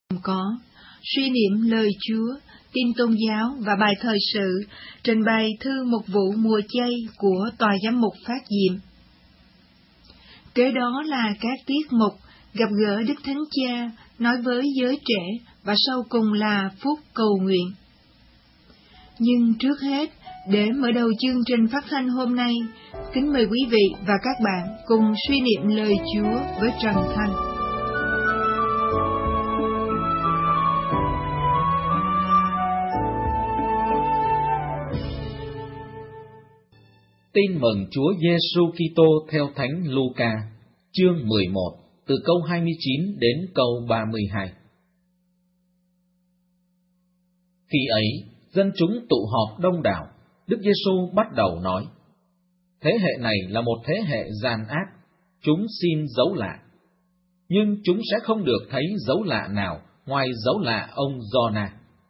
có suy niệm lời Chúa, tin tôn giáo và bài thời sự, trình bày thư mục vụ mùa chay của Tòa Giám mục Phát Diệm. Kế đó là các tiết mục gặp gỡ Đức Thánh Cha, nói với giới trẻ, và sau cùng là phút cầu nguyện. Nhưng trước hết, để mở đầu chương trình phát thanh hôm nay, kính mời quý vị và các bạn cùng suy niệm lời Chúa với Trần Thanh. Tin mừng Chúa Giêsu Kitô theo Thánh Luca, chương 11, từ câu 29 đến câu 32. Khi ấy, dân chúng tụ họp đông đảo, Đức Giêsu bắt đầu nói: Thế hệ này là một thế hệ gian ác, chúng xin dấu lạ. Nhưng chúng sẽ không được thấy dấu lạ nào ngoài dấu lạ ông Giô-na.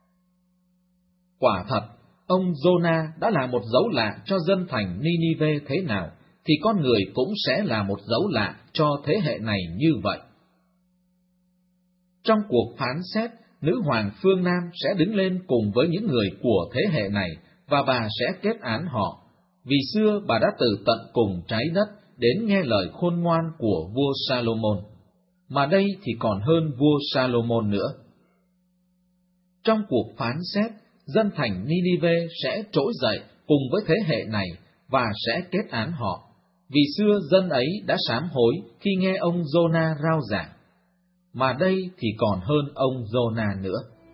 Quả thật, ông Giô-na đã là một dấu lạ cho dân thành Ninive thế nào, thì con người cũng sẽ là một dấu lạ cho thế hệ này như vậy. Trong cuộc phán xét, nữ hoàng phương Nam sẽ đứng lên cùng với những người của thế hệ này, và bà sẽ kết án họ, vì xưa bà đã từ tận cùng trái đất đến nghe lời khôn ngoan của vua Salomon, mà đây thì còn hơn vua Salomon nữa. Trong cuộc phán xét, dân thành Ninive sẽ trỗi dậy cùng với thế hệ này và sẽ kết án họ, vì xưa dân ấy đã sám hối khi nghe ông Giô-na rao giảng, mà đây thì còn hơn ông Giô-na nữa.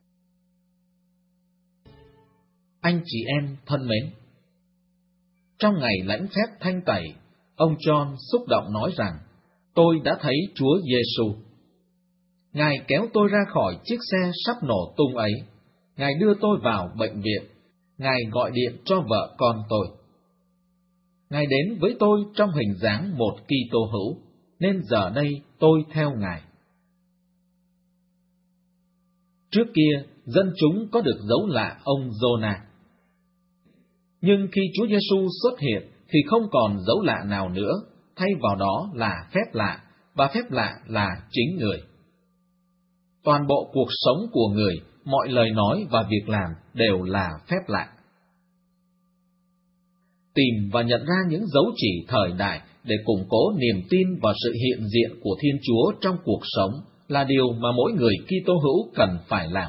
Anh chị em thân mến, trong ngày lãnh phép thanh tẩy, ông John xúc động nói rằng: Tôi đã thấy Chúa Giêsu. Ngài kéo tôi ra khỏi chiếc xe sắp nổ tung ấy. Ngài đưa tôi vào bệnh viện. Ngài gọi điện cho vợ con tôi. Ngài đến với tôi trong hình dáng một Kitô hữu, nên giờ đây tôi theo Ngài. Trước kia, dân chúng có được dấu lạ ông Giô-na. Nhưng khi Chúa Giêsu xuất hiện thì không còn dấu lạ nào nữa, thay vào đó là phép lạ, và phép lạ là chính người. Toàn bộ cuộc sống của người, mọi lời nói và việc làm đều là phép lạ. Tìm và nhận ra những dấu chỉ thời đại để củng cố niềm tin vào sự hiện diện của Thiên Chúa trong cuộc sống là điều mà mỗi người Kitô hữu cần phải làm.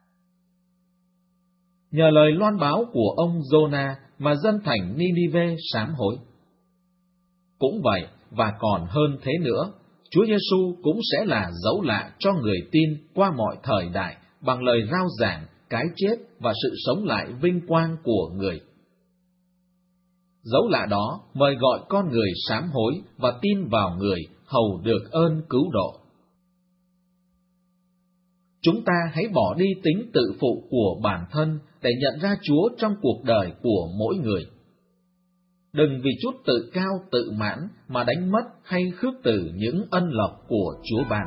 Nhờ lời loan báo của ông Giô-na mà dân thành Ninive sám hối. Cũng vậy, và còn hơn thế nữa, Chúa Giêsu cũng sẽ là dấu lạ cho người tin qua mọi thời đại bằng lời rao giảng, cái chết và sự sống lại vinh quang của người. Dấu lạ đó mời gọi con người sám hối và tin vào người hầu được ơn cứu độ. Chúng ta hãy bỏ đi tính tự phụ của bản thân để nhận ra Chúa trong cuộc đời của mỗi người. Đừng vì chút tự cao tự mãn mà đánh mất hay khước từ những ân lộc của Chúa ban.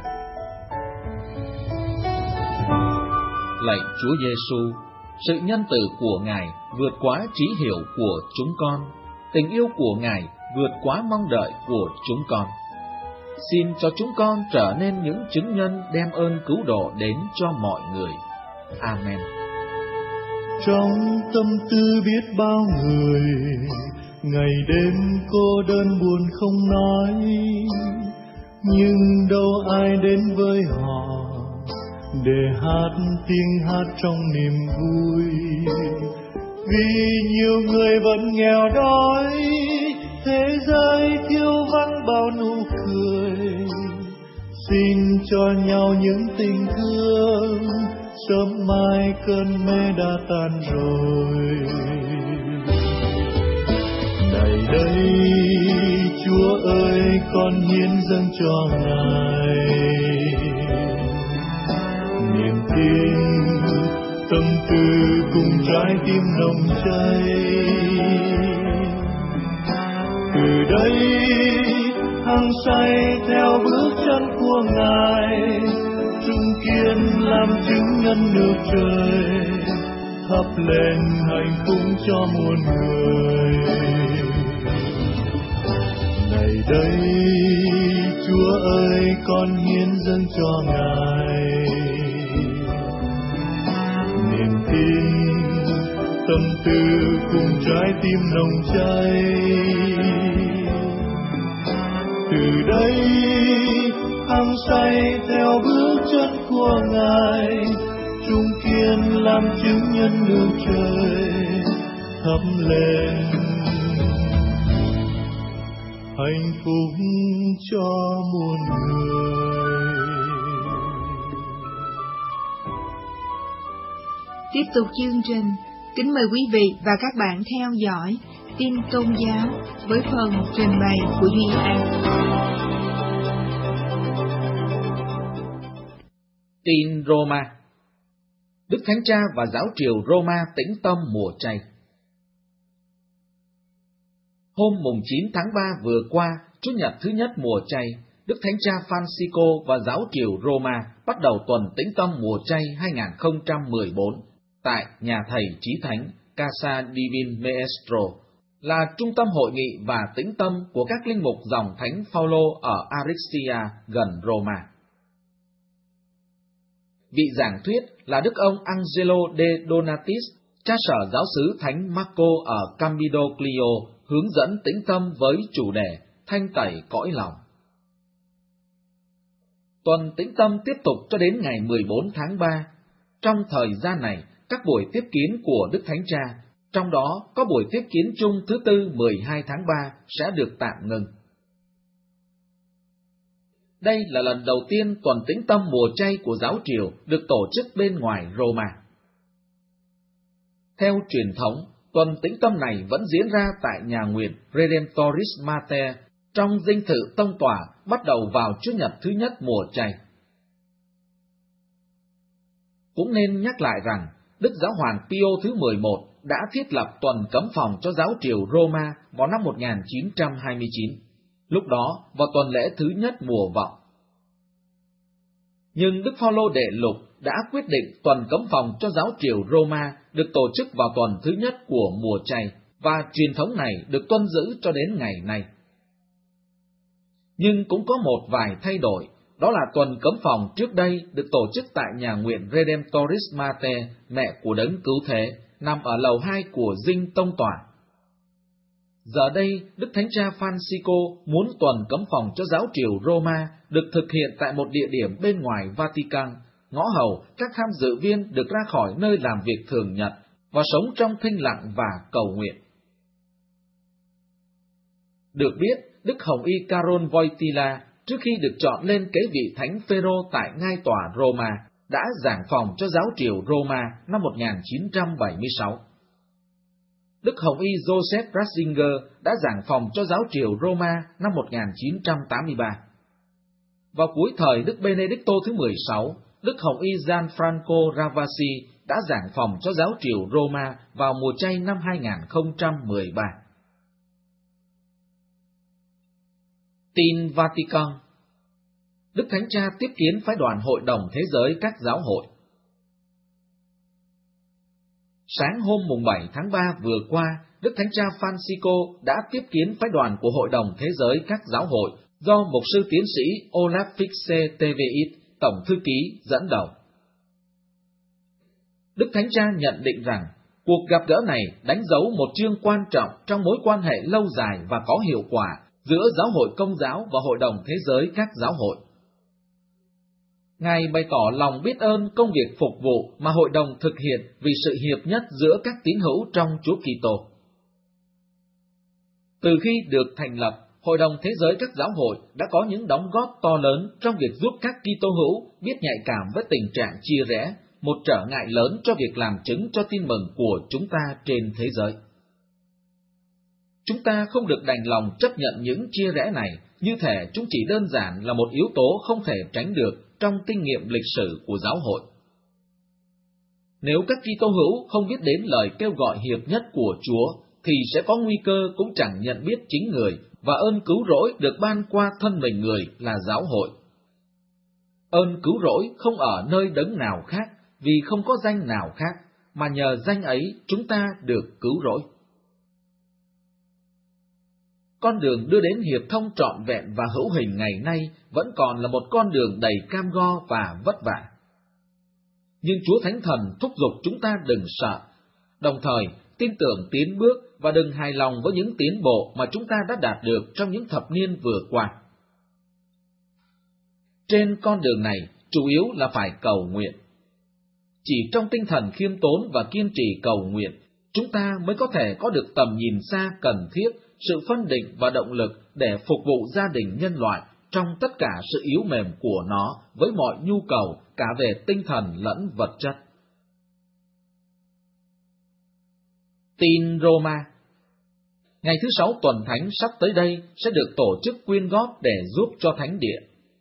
Lạy Chúa Giêsu, sự nhân từ của Ngài vượt quá trí hiểu của chúng con, tình yêu của Ngài vượt quá mong đợi của chúng con. Xin cho chúng con trở nên những chứng nhân đem ơn cứu độ đến cho mọi người. Amen. Trong tâm tư biết bao người, ngày đêm cô đơn buồn không nói, nhưng đâu ai đến với họ để hát tiếng hát trong niềm vui. Vì nhiều người vẫn nghèo đói, thế giới thiếu vắng bao nụ cười. Xin cho nhau những tình thương, sớm mai cơn mê đã tan rồi. Này đây, Chúa ơi, con hiến dâng cho Ngài niềm tin, tâm tư cùng trái tim nồng cháy. Từ đây hăng say theo bước chân của Ngài, trung kiên làm chứng nhân nước trời, thắp lên hạnh phúc cho muôn người. Này đây, Chúa ơi, con hiến dâng cho Ngài tâm tư cùng trái tim nồng cháy. Từ đây hăng say theo bước chân của Ngài, chung kiên làm chứng nhân nước trời thắp lên hạnh phúc cho muôn người. Tiếp tục chương trình, kính mời quý vị và các bạn theo dõi tin tôn giáo với phần trình bày của Duy An. Tin Roma. Đức Thánh Cha và Giáo triều Roma tĩnh tâm mùa chay. Hôm mùng 9 tháng 3 vừa qua, Chủ nhật thứ nhất mùa chay, Đức Thánh Cha Francisco và Giáo triều Roma bắt đầu tuần tĩnh tâm mùa chay 2014 tại nhà thầy Chí Thánh Casa Divin Maestro, là trung tâm hội nghị và tĩnh tâm của các linh mục dòng Thánh Phaolô ở Arixia gần Roma. Vị giảng thuyết là Đức ông Angelo de Donatis, cha sở giáo xứ Thánh Marco ở Campidoglio, hướng dẫn tĩnh tâm với chủ đề Thanh tẩy cõi lòng. Tuần tĩnh tâm tiếp tục cho đến ngày 14 tháng 3. Trong thời gian này, các buổi tiếp kiến của Đức Thánh Cha, trong đó có buổi tiếp kiến chung thứ Tư 12 tháng 3 sẽ được tạm ngừng. Đây là lần đầu tiên tuần tĩnh tâm mùa chay của Giáo triều được tổ chức bên ngoài Roma. Theo truyền thống, tuần tĩnh tâm này vẫn diễn ra tại nhà nguyện Redemptoris Mater trong dinh thự tông tòa, bắt đầu vào Chủ nhật thứ nhất mùa chay. Cũng nên nhắc lại rằng, Đức Giáo hoàng Pio thứ 11 đã thiết lập tuần cấm phòng cho Giáo triều Roma vào năm 1929, lúc đó vào tuần lễ thứ nhất mùa vọng. Nhưng Đức Phaolô Đệ Lục đã quyết định tuần cấm phòng cho Giáo triều Roma được tổ chức vào tuần thứ nhất của mùa chay, và truyền thống này được tuân giữ cho đến ngày nay. Nhưng cũng có một vài thay đổi, đó là tuần cấm phòng trước đây được tổ chức tại nhà nguyện Redemptoris Mater, mẹ của Đấng Cứu Thế, nằm ở lầu 2 của dinh tông tòa. Giờ đây, Đức Thánh Cha Francisco muốn tuần cấm phòng cho Giáo triều Roma được thực hiện tại một địa điểm bên ngoài Vatican, ngõ hầu các tham dự viên được ra khỏi nơi làm việc thường nhật và sống trong thinh lặng và cầu nguyện. Được biết, Đức Hồng Y Carol Wojtyla, trước khi được chọn lên kế vị Thánh Phêrô tại ngai tòa Roma, đã giảng phòng cho Giáo triều Roma năm 1976. Đức Hồng Y Joseph Ratzinger đã giảng phòng cho Giáo triều Roma năm 1983. Vào cuối thời Đức Benedicto thứ 16, Đức Hồng Y Gianfranco Ravasi đã giảng phòng cho Giáo triều Roma vào mùa chay năm 2013. Tin Vatican. Đức Thánh Cha tiếp kiến phái đoàn Hội đồng Thế giới các giáo hội. Sáng hôm mùng 7 tháng 3 vừa qua, Đức Thánh Cha Francisco đã tiếp kiến phái đoàn của Hội đồng Thế giới các giáo hội do Mục sư tiến sĩ Olaf Fixe TVIT, Tổng thư ký, dẫn đầu. Đức Thánh Cha nhận định rằng, cuộc gặp gỡ này đánh dấu một chương quan trọng trong mối quan hệ lâu dài và có hiệu quả giữa Giáo hội Công giáo và Hội đồng Thế giới các giáo hội. Ngài bày tỏ lòng biết ơn công việc phục vụ mà hội đồng thực hiện vì sự hiệp nhất giữa các tín hữu trong Chúa Kitô. Từ khi được thành lập, Hội đồng Thế giới các giáo hội đã có những đóng góp to lớn trong việc giúp các Kitô hữu biết nhạy cảm với tình trạng chia rẽ, một trở ngại lớn cho việc làm chứng cho tin mừng của chúng ta trên thế giới. Chúng ta không được đành lòng chấp nhận những chia rẽ này, như thể chúng chỉ đơn giản là một yếu tố không thể tránh được trong kinh nghiệm lịch sử của giáo hội. Nếu các Kitô hữu không biết đến lời kêu gọi hiệp nhất của Chúa, thì sẽ có nguy cơ cũng chẳng nhận biết chính người và ơn cứu rỗi được ban qua thân mình người là giáo hội. Ơn cứu rỗi không ở nơi đấng nào khác, vì không có danh nào khác, mà nhờ danh ấy chúng ta được cứu rỗi. Con đường đưa đến hiệp thông trọn vẹn và hữu hình ngày nay vẫn còn là một con đường đầy cam go và vất vả. Nhưng Chúa Thánh Thần thúc giục chúng ta đừng sợ, đồng thời tin tưởng tiến bước và đừng hài lòng với những tiến bộ mà chúng ta đã đạt được trong những thập niên vừa qua. Trên con đường này, chủ yếu là phải cầu nguyện. Chỉ trong tinh thần khiêm tốn và kiên trì cầu nguyện, chúng ta mới có thể có được tầm nhìn xa cần thiết, sự phân định và động lực để phục vụ gia đình nhân loại trong tất cả sự yếu mềm của nó với mọi nhu cầu cả về tinh thần lẫn vật chất. Tin Roma. Ngày thứ 6 tuần thánh sắp tới đây sẽ được tổ chức quyên góp để giúp cho thánh địa.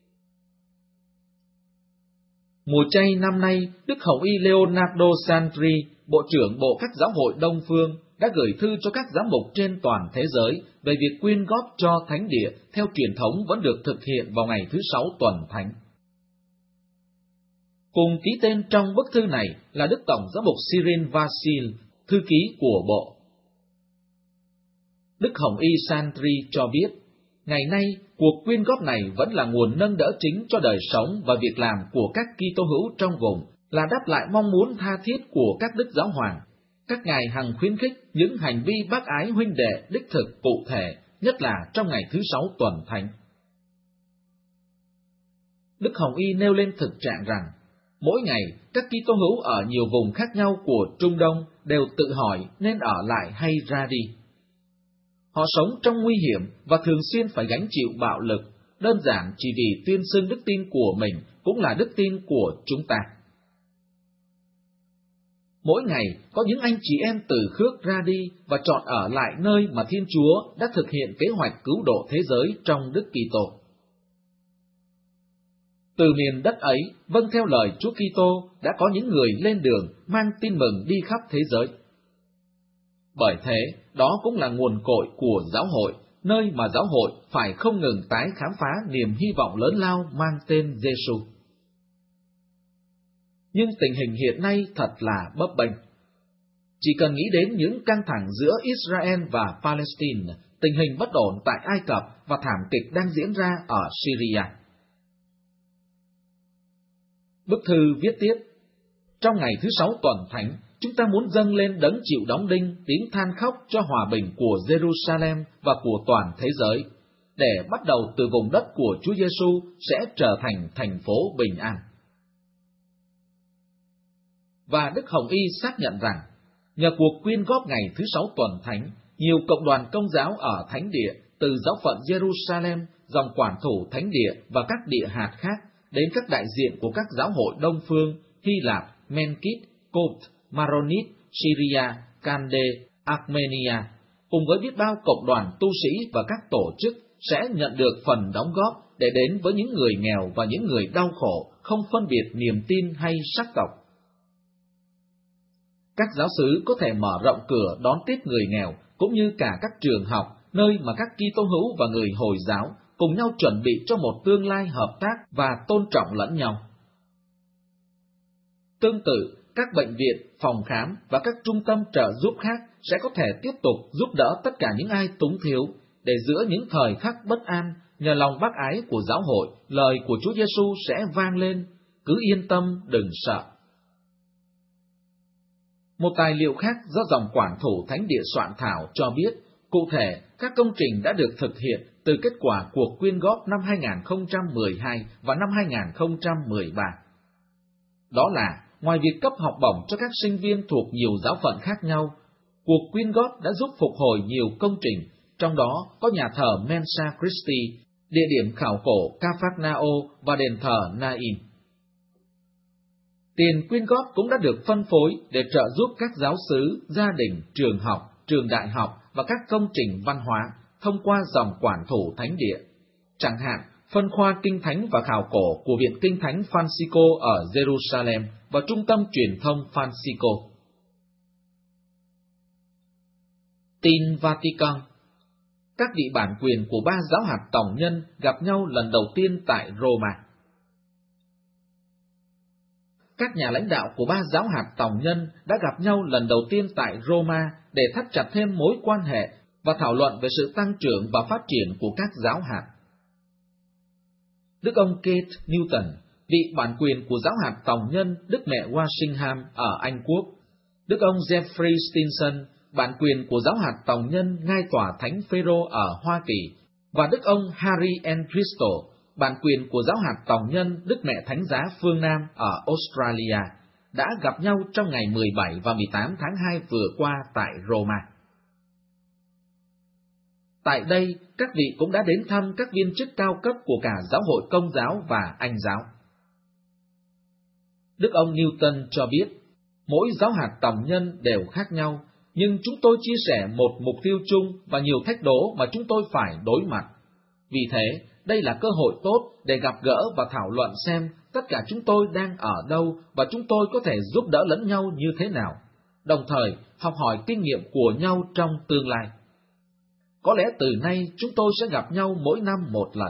Mùa chay năm nay, Đức Hồng Y Leonardo Santri, Bộ trưởng Bộ các giáo hội Đông Phương, đã gửi thư cho các giám mục trên toàn thế giới về việc quyên góp cho thánh địa theo truyền thống vẫn được thực hiện vào ngày thứ 6 tuần thánh. Cùng ký tên trong bức thư này là Đức Tổng giám mục Cyril Vasil, thư ký của Bộ. Đức Hồng Y Santri cho biết, ngày nay, cuộc quyên góp này vẫn là nguồn nâng đỡ chính cho đời sống và việc làm của các Kitô hữu trong vùng, là đáp lại mong muốn tha thiết của các đức giáo hoàng. Các ngài hằng khuyến khích những hành vi bác ái huynh đệ đích thực cụ thể, nhất là trong ngày thứ 6 tuần thánh. Đức Hồng Y nêu lên thực trạng rằng, mỗi ngày các Kitô hữu ở nhiều vùng khác nhau của Trung Đông đều tự hỏi nên ở lại hay ra đi. Họ sống trong nguy hiểm và thường xuyên phải gánh chịu bạo lực, đơn giản chỉ vì tuyên xưng đức tin của mình cũng là đức tin của chúng ta. Mỗi ngày có những anh chị em từ khước ra đi và chọn ở lại nơi mà Thiên Chúa đã thực hiện kế hoạch cứu độ thế giới trong Đức Kitô. Từ miền đất ấy, vâng theo lời Chúa Kitô, đã có những người lên đường mang tin mừng đi khắp thế giới. Bởi thế, đó cũng là nguồn cội của giáo hội, nơi mà giáo hội phải không ngừng tái khám phá niềm hy vọng lớn lao mang tên Giêsu. Nhưng tình hình hiện nay thật là bấp bênh. Chỉ cần nghĩ đến những căng thẳng giữa Israel và Palestine, tình hình bất ổn tại Ai Cập và thảm kịch đang diễn ra ở Syria. Bức thư viết tiếp, trong ngày thứ 6 tuần thánh, chúng ta muốn dâng lên đấng chịu đóng đinh tiếng than khóc cho hòa bình của Jerusalem và của toàn thế giới, để bắt đầu từ vùng đất của Chúa Giêsu sẽ trở thành thành phố bình an. Và Đức Hồng Y xác nhận rằng, nhờ cuộc quyên góp ngày thứ 6 tuần thánh, nhiều cộng đoàn Công giáo ở thánh địa, từ giáo phận Jerusalem, dòng quản thủ thánh địa và các địa hạt khác, đến các đại diện của các giáo hội Đông Phương, Hy Lạp, Menkit, Copt, Maronit, Syria, Kande, Armenia, cùng với biết bao cộng đoàn tu sĩ và các tổ chức sẽ nhận được phần đóng góp để đến với những người nghèo và những người đau khổ, không phân biệt niềm tin hay sắc tộc. Các giáo xứ có thể mở rộng cửa đón tiếp người nghèo, cũng như cả các trường học, nơi mà các Kitô hữu và người Hồi giáo cùng nhau chuẩn bị cho một tương lai hợp tác và tôn trọng lẫn nhau. Tương tự, các bệnh viện, phòng khám và các trung tâm trợ giúp khác sẽ có thể tiếp tục giúp đỡ tất cả những ai túng thiếu, để giữa những thời khắc bất an, nhờ lòng bác ái của giáo hội, lời của Chúa Giêsu sẽ vang lên, cứ yên tâm, đừng sợ. Một tài liệu khác do dòng quản thủ thánh địa soạn thảo cho biết, cụ thể, các công trình đã được thực hiện từ kết quả cuộc quyên góp năm 2012 và năm 2013. Đó là, ngoài việc cấp học bổng cho các sinh viên thuộc nhiều giáo phận khác nhau, cuộc quyên góp đã giúp phục hồi nhiều công trình, trong đó có nhà thờ Mensa Christi, địa điểm khảo cổ Capharnao và đền thờ Nain. Tiền quyên góp cũng đã được phân phối để trợ giúp các giáo xứ, gia đình, trường học, trường đại học và các công trình văn hóa thông qua dòng quản thủ thánh địa. Chẳng hạn, phân khoa Kinh Thánh và khảo cổ của Viện Kinh Thánh Francisco ở Jerusalem và Trung tâm Truyền thông Francisco. Tin Vatican. Các vị bản quyền của 3 giáo hạt tổng nhân gặp nhau lần đầu tiên tại Roma. Các nhà lãnh đạo của 3 giáo hạt tổng nhân đã gặp nhau lần đầu tiên tại Roma để thắt chặt thêm mối quan hệ và thảo luận về sự tăng trưởng và phát triển của các giáo hạt. Đức ông Kate Newton, vị bản quyền của giáo hạt tổng nhân Đức Mẹ Walsingham ở Anh Quốc, Đức ông Jeffrey Stinson, bản quyền của giáo hạt tòng nhân ngai tòa Thánh Phêrô ở Hoa Kỳ, và Đức ông Harry N. Bristol, bản quyền của giáo hạt tòng nhân Đức Mẹ Thánh Giá phương Nam ở Australia, đã gặp nhau trong ngày 17 và 18 tháng 2 vừa qua tại Roma. Tại đây, các vị cũng đã đến thăm các viên chức cao cấp của cả giáo hội Công giáo và Anh giáo. Đức ông Newton cho biết, mỗi giáo hạt tòng nhân đều khác nhau, nhưng chúng tôi chia sẻ một mục tiêu chung và nhiều thách đố mà chúng tôi phải đối mặt. Vì thế, đây là cơ hội tốt để gặp gỡ và thảo luận xem tất cả chúng tôi đang ở đâu và chúng tôi có thể giúp đỡ lẫn nhau như thế nào, đồng thời học hỏi kinh nghiệm của nhau trong tương lai. Có lẽ từ nay chúng tôi sẽ gặp nhau mỗi năm một lần.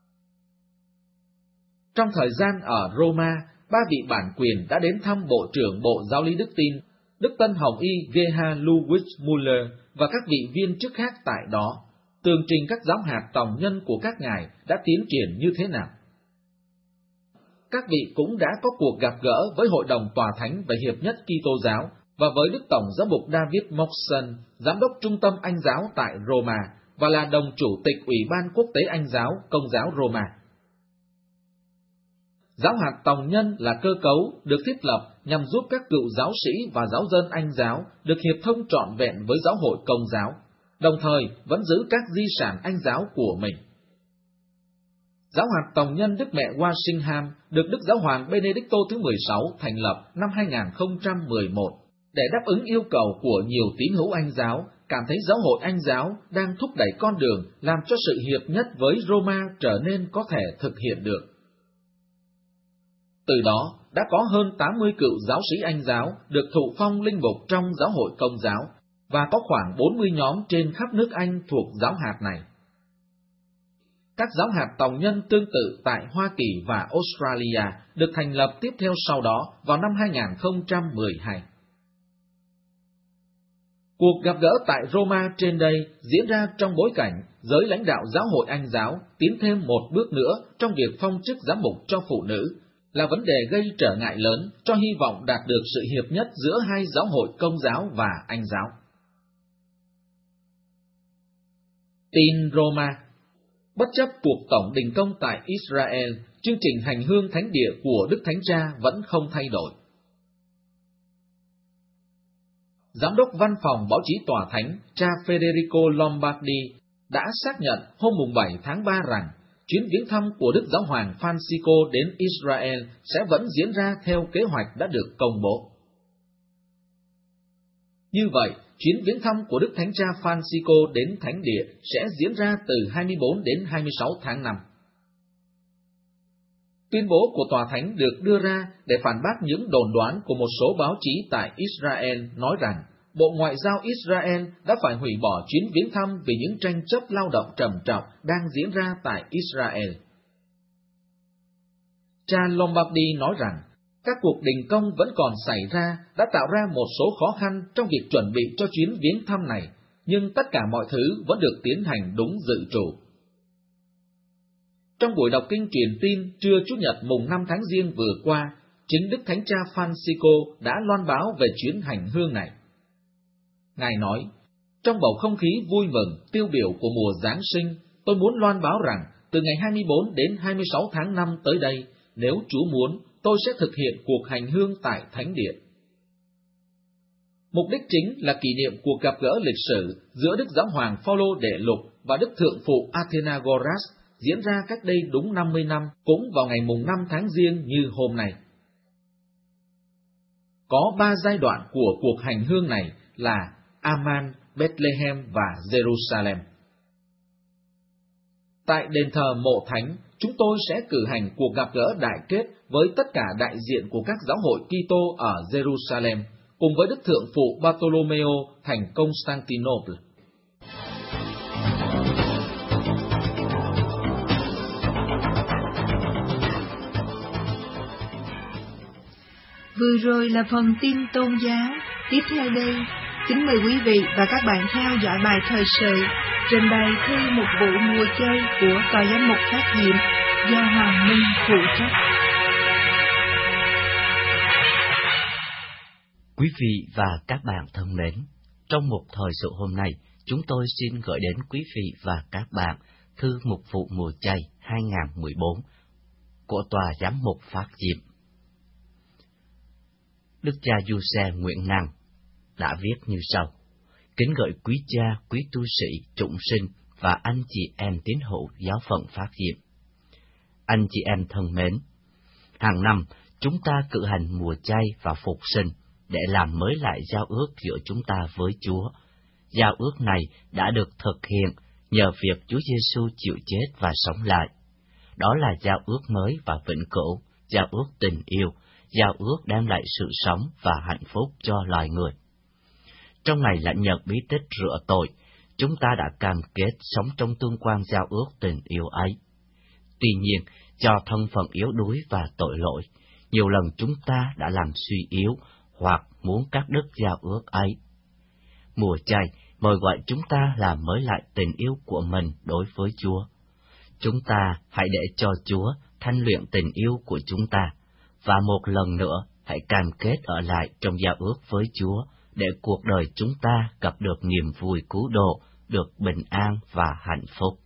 Trong thời gian ở Roma, 3 vị bản quyền đã đến thăm Bộ trưởng Bộ Giáo lý Đức Tin, Đức Tân Hồng Y Gerhard Ludwig Müller và các vị viên chức khác tại đó, tường trình các giáo hạt tòng nhân của các ngài đã tiến triển như thế nào. Các vị cũng đã có cuộc gặp gỡ với Hội đồng Tòa Thánh về Hiệp nhất Kitô giáo và với Đức Tổng giám mục David Moxon, Giám đốc Trung tâm Anh giáo tại Roma và là đồng chủ tịch Ủy ban Quốc tế Anh giáo Công giáo Roma. Giáo hạt tòng nhân là cơ cấu được thiết lập nhằm giúp các cựu giáo sĩ và giáo dân Anh giáo được hiệp thông trọn vẹn với giáo hội Công giáo, đồng thời vẫn giữ các di sản Anh giáo của mình. Giáo hạt tòng nhân Đức Mẹ Walsingham được Đức Giáo hoàng Benedicto thứ 16 thành lập năm 2011 để đáp ứng yêu cầu của nhiều tín hữu Anh giáo, cảm thấy giáo hội Anh giáo đang thúc đẩy con đường làm cho sự hiệp nhất với Roma trở nên có thể thực hiện được. Từ đó, đã có hơn 80 cựu giáo sĩ Anh giáo được thụ phong linh mục trong giáo hội Công giáo, và có khoảng 40 nhóm trên khắp nước Anh thuộc giáo hạt này. Các giáo hạt tòng nhân tương tự tại Hoa Kỳ và Australia được thành lập tiếp theo sau đó vào năm 2012. Cuộc gặp gỡ tại Roma trên đây diễn ra trong bối cảnh giới lãnh đạo giáo hội Anh giáo tiến thêm một bước nữa trong việc phong chức giám mục cho phụ nữ, là vấn đề gây trở ngại lớn cho hy vọng đạt được sự hiệp nhất giữa hai giáo hội Công giáo và Anh giáo. Tin Roma. Bất chấp cuộc tổng đình công tại Israel, chương trình hành hương thánh địa của Đức Thánh Cha vẫn không thay đổi. Giám đốc Văn phòng Báo chí Tòa Thánh, cha Federico Lombardi, đã xác nhận hôm 7 tháng 3 rằng chuyến viếng thăm của Đức Giáo hoàng Francisco đến Israel sẽ vẫn diễn ra theo kế hoạch đã được công bố. Như vậy, chuyến viếng thăm của Đức Thánh Cha Francisco đến Thánh địa sẽ diễn ra từ 24 đến 26 tháng 5. Tuyên bố của Tòa Thánh được đưa ra để phản bác những đồn đoán của một số báo chí tại Israel nói rằng Bộ Ngoại giao Israel đã phải hủy bỏ chuyến viếng thăm vì những tranh chấp lao động trầm trọng đang diễn ra tại Israel. Cha Lombardi nói rằng các cuộc đình công vẫn còn xảy ra đã tạo ra một số khó khăn trong việc chuẩn bị cho chuyến viếng thăm này, nhưng tất cả mọi thứ vẫn được tiến hành đúng dự trù. Trong buổi đọc kinh truyền tin trưa Chủ nhật mùng 5 tháng Giêng vừa qua, chính Đức Thánh Cha Francisco đã loan báo về chuyến hành hương này. Ngài nói, trong bầu không khí vui mừng, tiêu biểu của mùa Giáng sinh, tôi muốn loan báo rằng từ ngày 24 đến 26 tháng 5 tới đây, nếu Chúa muốn, tôi sẽ thực hiện cuộc hành hương tại Thánh Điện. Mục đích chính là kỷ niệm cuộc gặp gỡ lịch sử giữa Đức Giáo hoàng Phaolô Đệ Lục và Đức Thượng phụ Athenagoras diễn ra cách đây đúng 50 năm, cũng vào ngày mùng 5 tháng Giêng như hôm nay. Có 3 giai đoạn của cuộc hành hương này là Amman, Bethlehem và Jerusalem. Tại đền thờ Mộ Thánh, chúng tôi sẽ cử hành cuộc gặp gỡ đại kết với tất cả đại diện của các giáo hội Kitô ở Jerusalem, cùng với Đức Thượng phụ Bartolomeo thành Constantinople. Vừa rồi là phần tin tôn giáo. Tiếp theo đây, kính mời quý vị và các bạn theo dõi bài thời sự trình bày thư một vụ mùa chay của Tòa Giám mục Phát Diệm do Hoàng Minh phụ trách. Quý vị và các bạn thân mến, Trong một thời sự hôm nay, chúng tôi xin gửi đến quý vị và các bạn thư mục vụ mùa chay 2014 của Tòa Giám mục Phát Diệm. Đức cha Giuse Nguyễn Năng đã viết như sau: Kính gửi quý cha, quý tu sĩ, chủng sinh và anh chị em tín hữu giáo phận Phát Diệm. Anh chị em thân mến, hàng năm chúng ta cử hành mùa chay và phục sinh để làm mới lại giao ước giữa chúng ta với Chúa. Giao ước này đã được thực hiện nhờ việc Chúa Giêsu chịu chết và sống lại. Đó là giao ước mới và vĩnh cửu, giao ước tình yêu, giao ước đem lại sự sống và hạnh phúc cho loài người. Trong ngày lãnh nhận bí tích rửa tội, chúng ta đã cam kết sống trong tương quan giao ước tình yêu ấy. Tuy nhiên, do thân phận yếu đuối và tội lỗi, nhiều lần chúng ta đã làm suy yếu hoặc muốn cắt đứt giao ước ấy. Mùa chay mời gọi chúng ta làm mới lại tình yêu của mình đối với Chúa. Chúng ta hãy để cho Chúa thanh luyện tình yêu của chúng ta, và một lần nữa hãy cam kết ở lại trong giao ước với Chúa để cuộc đời chúng ta gặp được niềm vui cứu độ, được bình an và hạnh phúc.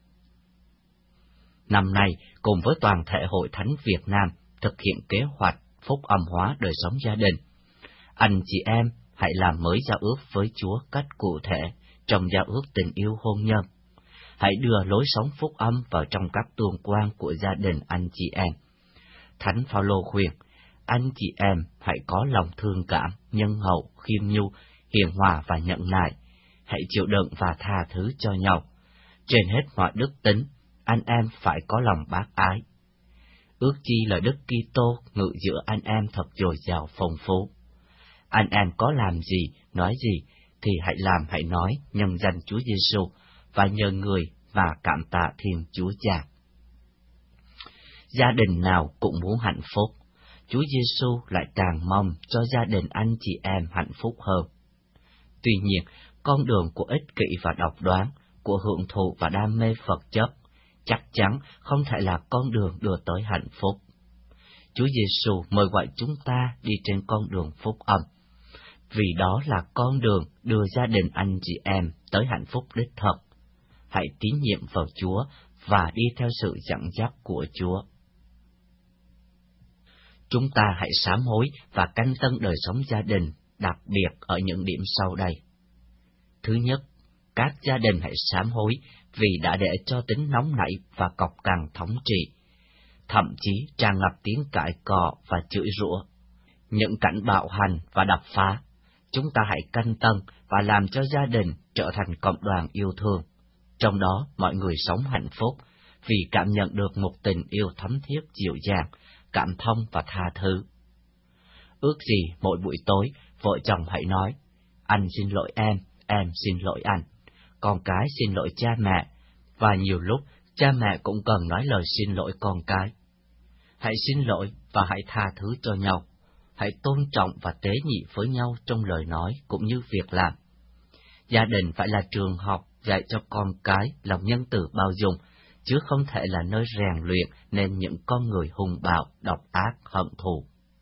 Năm nay, cùng với toàn thể Hội Thánh Việt Nam thực hiện kế hoạch phúc âm hóa đời sống gia đình, anh chị em hãy làm mới giao ước với Chúa cách cụ thể trong giao ước tình yêu hôn nhân. Hãy đưa lối sống phúc âm vào trong các tương quan của gia đình anh chị em. Thánh Phaolô khuyên, anh chị em hãy có lòng thương cảm, nhân hậu, khiêm nhu, hiền hòa và nhẫn nại. Hãy chịu đựng và tha thứ cho nhau. Trên hết mọi đức tính, anh em phải có lòng bác ái. Ước chi là Đức Kitô ngự giữa anh em thật dồi dào phong phú. Anh em có làm gì, nói gì, thì hãy làm hãy nói nhân danh Chúa Giêsu và nhờ người và cảm tạ Thiên Chúa Cha. Gia đình nào cũng muốn hạnh phúc, Chúa Giêsu lại càng mong cho gia đình anh chị em hạnh phúc hơn. Tuy nhiên, con đường của ích kỷ và độc đoán, của hưởng thụ và đam mê vật chất chắc chắn không thể là con đường đưa tới hạnh phúc. Chúa Giêsu mời gọi chúng ta đi trên con đường phúc âm, vì đó là con đường đưa gia đình anh chị em tới hạnh phúc đích thực. Hãy tín nhiệm vào Chúa và đi theo sự dẫn dắt của Chúa. Chúng ta hãy sám hối và canh tân đời sống gia đình, đặc biệt ở những điểm sau đây. Thứ nhất, các gia đình hãy sám hối vì đã để cho tính nóng nảy và cọc cằn thống trị, thậm chí tràn ngập tiếng cãi cọ và chửi rủa, những cảnh bạo hành và đập phá. Chúng ta hãy canh tân và làm cho gia đình trở thành cộng đoàn yêu thương, trong đó mọi người sống hạnh phúc vì cảm nhận được một tình yêu thấm thiết dịu dàng, cảm thông và tha thứ. Ước gì mỗi buổi tối, vợ chồng hãy nói, anh xin lỗi em xin lỗi anh, con cái xin lỗi cha mẹ, và nhiều lúc cha mẹ cũng cần nói lời xin lỗi con cái. Hãy xin lỗi và hãy tha thứ cho nhau. Hãy tôn trọng và tế nhị với nhau trong lời nói cũng như việc làm. Gia đình phải là trường học dạy cho con cái lòng nhân từ bao dung, chứ không thể là nơi rèn luyện nên những con người hung bạo, độc ác, hận thù.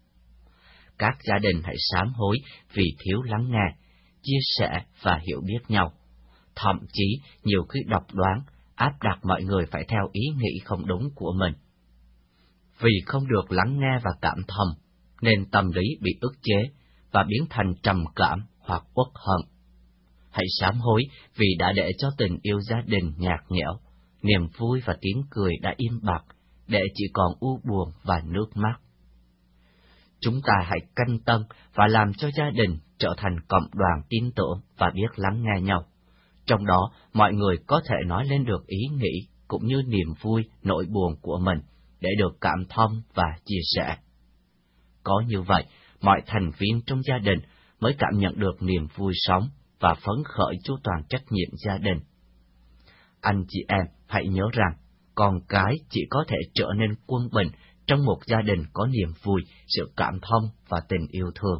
Các gia đình hãy sám hối vì thiếu lắng nghe, chia sẻ và hiểu biết nhau. Thậm chí nhiều khi độc đoán, áp đặt mọi người phải theo ý nghĩ không đúng của mình. Vì không được lắng nghe và cảm thông, nên tâm lý bị ức chế và biến thành trầm cảm hoặc uất hận. Hãy sám hối vì đã để cho tình yêu gia đình nhạt nhẽo, niềm vui và tiếng cười đã im bặt, để chỉ còn u buồn và nước mắt. Chúng ta hãy canh tân và làm cho gia đình trở thành cộng đoàn tin tưởng và biết lắng nghe nhau. Trong đó, mọi người có thể nói lên được ý nghĩ cũng như niềm vui, nỗi buồn của mình để được cảm thông và chia sẻ. Có như vậy, mọi thành viên trong gia đình mới cảm nhận được niềm vui sống và phấn khởi chu toàn trách nhiệm gia đình. Anh chị em hãy nhớ rằng, con cái chỉ có thể trở nên quân bình trong một gia đình có niềm vui, sự cảm thông và tình yêu thương.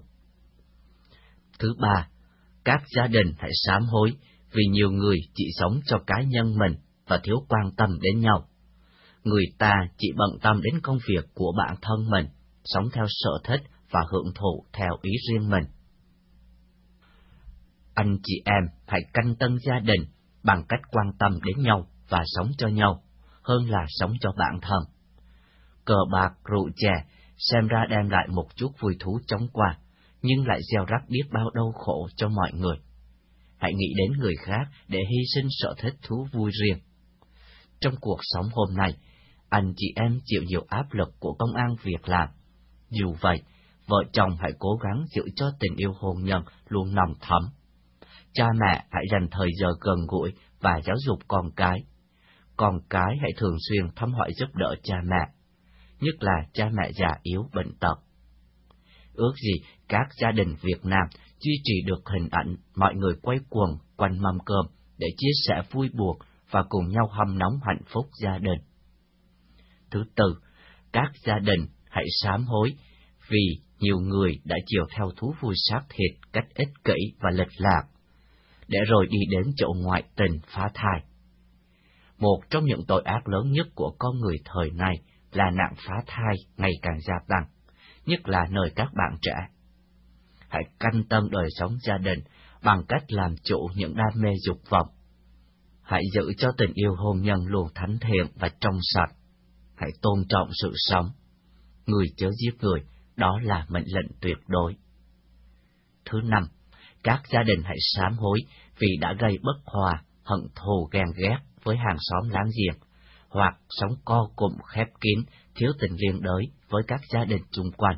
Thứ ba, các gia đình hãy sám hối vì nhiều người chỉ sống cho cá nhân mình và thiếu quan tâm đến nhau. Người ta chỉ bận tâm đến công việc của bản thân mình, sống theo sở thích và hưởng thụ theo ý riêng mình. Anh chị em hãy canh tân gia đình bằng cách quan tâm đến nhau và sống cho nhau, hơn là sống cho bản thân. Cờ bạc, rượu chè xem ra đem lại một chút vui thú chóng qua, nhưng lại gieo rắc biết bao đau khổ cho mọi người. Hãy nghĩ đến người khác để hy sinh sở thích thú vui riêng. Trong cuộc sống hôm nay, anh chị em chịu nhiều áp lực của công ăn việc làm. Dù vậy, vợ chồng hãy cố gắng giữ cho tình yêu hôn nhân luôn nồng thắm. Cha mẹ hãy dành thời giờ gần gũi và giáo dục con cái. Con cái hãy thường xuyên thăm hỏi giúp đỡ cha mẹ, nhất là cha mẹ già yếu bệnh tật. Ước gì các gia đình Việt Nam duy trì được hình ảnh mọi người quây quần quanh mâm cơm để chia sẻ vui buồn và cùng nhau hâm nóng hạnh phúc gia đình. Thứ tư, các gia đình hãy sám hối vì nhiều người đã chiều theo thú vui xác thịt cách ích kỷ và lệch lạc, để rồi đi đến chỗ ngoại tình phá thai. Một trong những tội ác lớn nhất của con người thời nay là nạn phá thai ngày càng gia tăng, nhất là nơi các bạn trẻ. Hãy canh tân đời sống gia đình bằng cách làm chủ những đam mê dục vọng. Hãy giữ cho tình yêu hôn nhân luôn thánh thiện và trong sạch. Hãy tôn trọng sự sống. Người chớ giết người, đó là mệnh lệnh tuyệt đối. Thứ năm, các gia đình hãy sám hối vì đã gây bất hòa, hận thù ghen ghét với hàng xóm láng giềng, hoặc sống co cụm khép kín, thiếu tình liên đới với các gia đình chung quanh.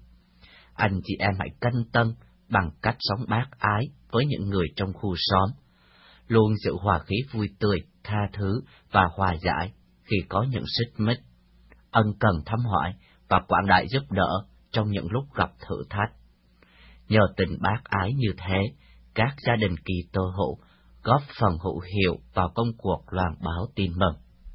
Anh chị em hãy canh tân bằng cách sống bác ái với những người trong khu xóm, luôn giữ hòa khí vui tươi, tha thứ và hòa giải khi có những xích mích, ân cần thăm hỏi và quảng đại giúp đỡ trong những lúc gặp thử thách. Nhờ tình bác ái như thế, các gia đình Kitô hữu góp phần hữu hiệu vào công cuộc loan báo tin mừng.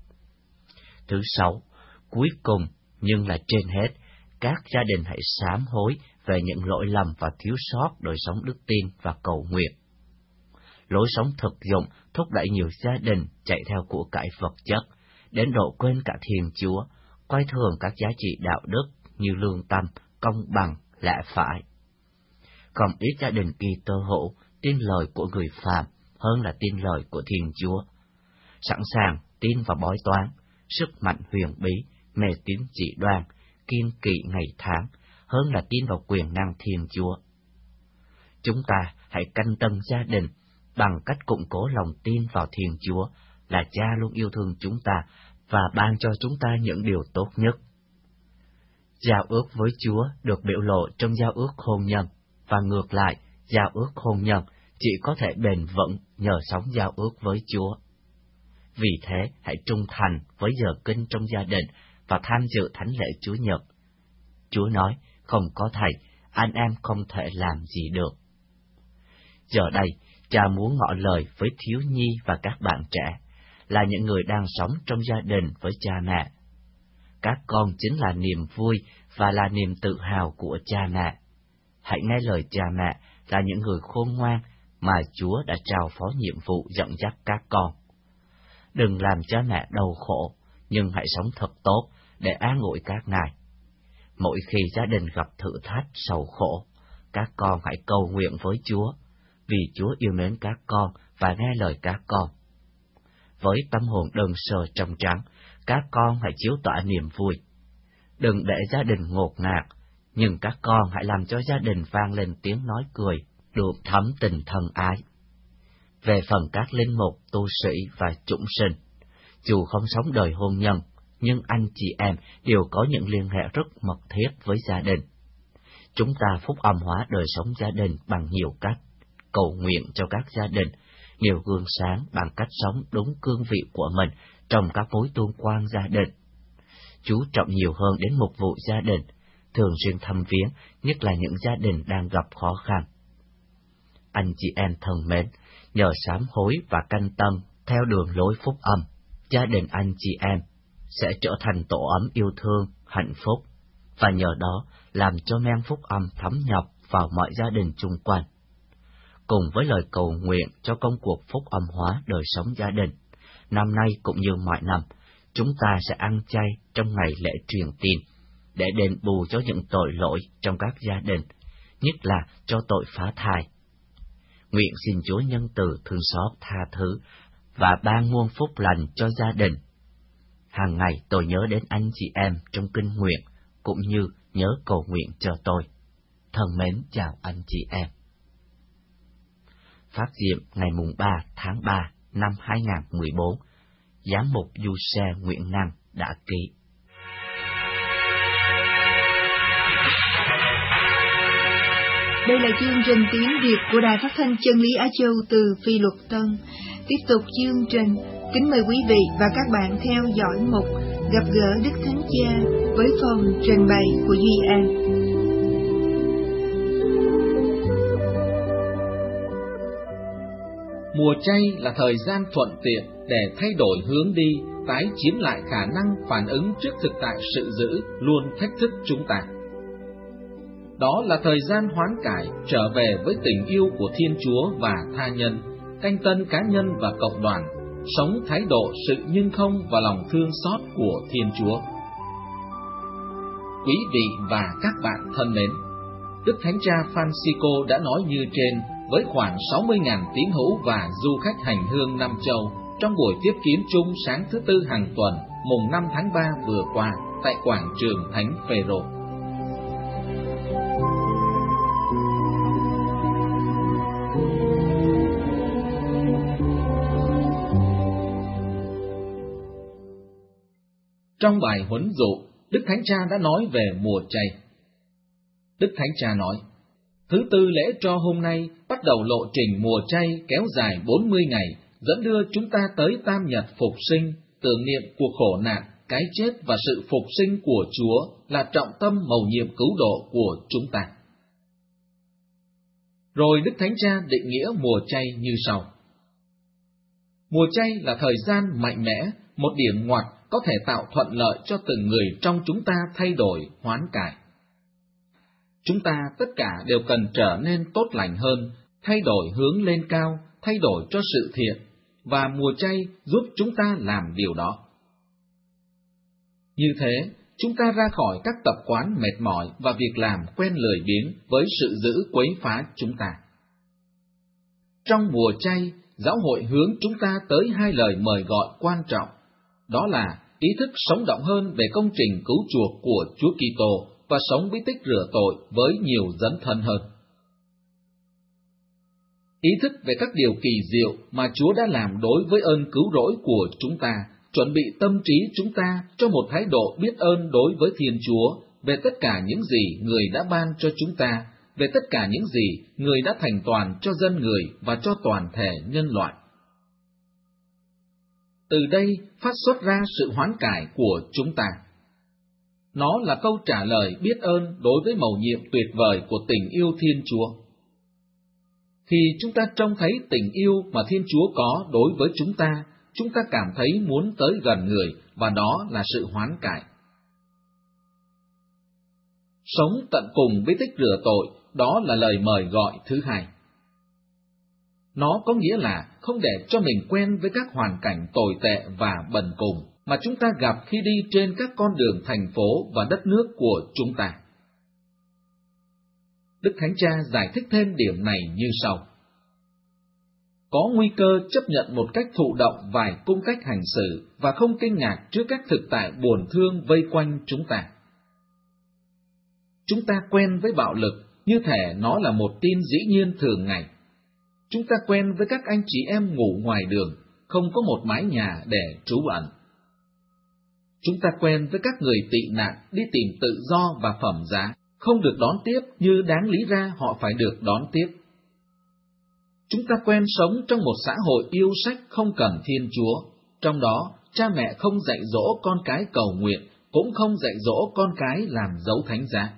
Thứ sáu, cuối cùng nhưng là trên hết, các gia đình hãy sám hối về những lỗi lầm và thiếu sót đời sống đức tin và cầu nguyện. Lối sống thực dụng thúc đẩy nhiều gia đình chạy theo của cải vật chất, đến độ quên cả Thiên Chúa, coi thường các giá trị đạo đức như lương tâm, công bằng, lẽ phải. Không ít gia đình Kitô hữu tin lời của người phàm hơn là tin lời của Thiên Chúa, sẵn sàng tin vào bói toán, sức mạnh huyền bí, mê tín dị đoan, kiêng kỵ ngày tháng, hơn là tin vào quyền năng Thiên Chúa. Chúng ta hãy canh tân gia đình bằng cách củng cố lòng tin vào Thiên Chúa, là Cha luôn yêu thương chúng ta và ban cho chúng ta những điều tốt nhất. Giao ước với Chúa được biểu lộ trong giao ước hôn nhân, và ngược lại, giao ước hôn nhân chỉ có thể bền vững nhờ sống giao ước với Chúa. Vì thế, hãy trung thành với giờ kinh trong gia đình và tham dự thánh lễ Chúa Nhật. Chúa nói, không có Thầy, anh em không thể làm gì được. Giờ đây, Cha muốn ngỏ lời với thiếu nhi và các bạn trẻ, là những người đang sống trong gia đình với cha mẹ. Các con chính là niềm vui và là niềm tự hào của cha mẹ. Hãy nghe lời cha mẹ là những người khôn ngoan mà Chúa đã trao phó nhiệm vụ dẫn dắt các con. Đừng làm cha mẹ đau khổ, nhưng hãy sống thật tốt để an ủi các ngài. Mỗi khi gia đình gặp thử thách, sầu khổ, các con hãy cầu nguyện với Chúa, vì Chúa yêu mến các con và nghe lời các con. Với tâm hồn đơn sơ trong trắng, các con hãy chiếu tỏa niềm vui. Đừng để gia đình ngột ngạt, nhưng các con hãy làm cho gia đình vang lên tiếng nói cười, đượm thắm tình thân ái. Về phần các linh mục, tu sĩ và chúng sinh, dù không sống đời hôn nhân, nhưng anh chị em đều có những liên hệ rất mật thiết với gia đình. Chúng ta phúc âm hóa đời sống gia đình bằng nhiều cách, cầu nguyện cho các gia đình, nêu gương sáng bằng cách sống đúng cương vị của mình trong các mối tương quan gia đình. Chú trọng nhiều hơn đến mục vụ gia đình, thường xuyên thăm viếng, nhất là những gia đình đang gặp khó khăn. Anh chị em thân mến, nhờ sám hối và canh tân theo đường lối phúc âm, gia đình anh chị em sẽ trở thành tổ ấm yêu thương, hạnh phúc, và nhờ đó làm cho men phúc âm thấm nhập vào mọi gia đình chung quanh. Cùng với lời cầu nguyện cho công cuộc phúc âm hóa đời sống gia đình, năm nay cũng như mọi năm, chúng ta sẽ ăn chay trong ngày lễ truyền tin, để đền bù cho những tội lỗi trong các gia đình, nhất là cho tội phá thai. Nguyện xin Chúa nhân từ thương xót tha thứ và ban muôn phúc lành cho gia đình. Hàng ngày tôi nhớ đến anh chị em trong kinh nguyện, cũng như nhớ cầu nguyện cho tôi. Thân mến chào anh chị em. Phát diệm ngày mùng 3 tháng 3 năm 2014, Giám mục Du Xe Nguyễn Năng đã ký. Đây là chương trình tiếng Việt của Đài Phát thanh Chân lý Á Châu từ Phi Luật Tân. Tiếp tục chương trình, kính mời quý vị và các bạn theo dõi mục Gặp gỡ Đức Thánh Cha với phần trình bày của Duy An. Mùa chay là thời gian thuận tiện để thay đổi hướng đi, tái chiếm lại khả năng phản ứng trước thực tại sự dữ luôn thách thức chúng ta. Đó là thời gian hoán cải, trở về với tình yêu của Thiên Chúa và tha nhân, canh tân cá nhân và cộng đoàn, sống thái độ sự nhưng không và lòng thương xót của Thiên Chúa. Quý vị và các bạn thân mến, Đức Thánh Cha Francisco đã nói như trên với khoảng 60.000 tín hữu và du khách hành hương Nam Châu trong buổi tiếp kiến chung sáng thứ Tư hàng tuần, mùng 5 tháng 3 vừa qua tại quảng trường Thánh Phêrô. Trong bài huấn dụ, Đức Thánh Cha đã nói về mùa chay. Đức Thánh Cha nói, thứ Tư lễ tro hôm nay bắt đầu lộ trình mùa chay kéo dài 40 ngày, dẫn đưa chúng ta tới Tam Nhật Phục Sinh, tưởng niệm cuộc khổ nạn, cái chết và sự phục sinh của Chúa là trọng tâm mầu nhiệm cứu độ của chúng ta. Rồi Đức Thánh Cha định nghĩa mùa chay như sau. Mùa chay là thời gian mạnh mẽ, một điểm ngoặt có thể tạo thuận lợi cho từng người trong chúng ta thay đổi, hoán cải. Chúng ta tất cả đều cần trở nên tốt lành hơn, thay đổi hướng lên cao, thay đổi cho sự thiện, và mùa chay giúp chúng ta làm điều đó. Như thế, chúng ta ra khỏi các tập quán mệt mỏi và việc làm quen lười biếng với sự dữ quấy phá chúng ta. Trong mùa chay, giáo hội hướng chúng ta tới hai lời mời gọi quan trọng, đó là ý thức sống động hơn về công trình cứu chuộc của Chúa Kitô và sống bí tích rửa tội với nhiều dấn thân hơn. Ý thức về các điều kỳ diệu mà Chúa đã làm đối với ơn cứu rỗi của chúng ta, chuẩn bị tâm trí chúng ta cho một thái độ biết ơn đối với Thiên Chúa về tất cả những gì Người đã ban cho chúng ta, về tất cả những gì Người đã thành toàn cho dân người và cho toàn thể nhân loại. Từ đây phát xuất ra sự hoán cải của chúng ta. Nó là câu trả lời biết ơn đối với mầu nhiệm tuyệt vời của tình yêu Thiên Chúa. Khi chúng ta trông thấy tình yêu mà Thiên Chúa có đối với chúng ta cảm thấy muốn tới gần Người, và đó là sự hoán cải. Sống tận cùng bí tích rửa tội, đó là lời mời gọi thứ hai. Nó có nghĩa là không để cho mình quen với các hoàn cảnh tồi tệ và bần cùng mà chúng ta gặp khi đi trên các con đường thành phố và đất nước của chúng ta. Đức Thánh Cha giải thích thêm điểm này như sau. Có nguy cơ chấp nhận một cách thụ động vài cung cách hành xử và không kinh ngạc trước các thực tại buồn thương vây quanh chúng ta. Chúng ta quen với bạo lực như thể nó là một tin dĩ nhiên thường ngày. Chúng ta quen với các anh chị em ngủ ngoài đường, không có một mái nhà để trú ẩn. Chúng ta quen với các người tị nạn đi tìm tự do và phẩm giá, không được đón tiếp như đáng lý ra họ phải được đón tiếp. Chúng ta quen sống trong một xã hội yêu sách không cần Thiên Chúa, trong đó cha mẹ không dạy dỗ con cái cầu nguyện, cũng không dạy dỗ con cái làm dấu thánh giá.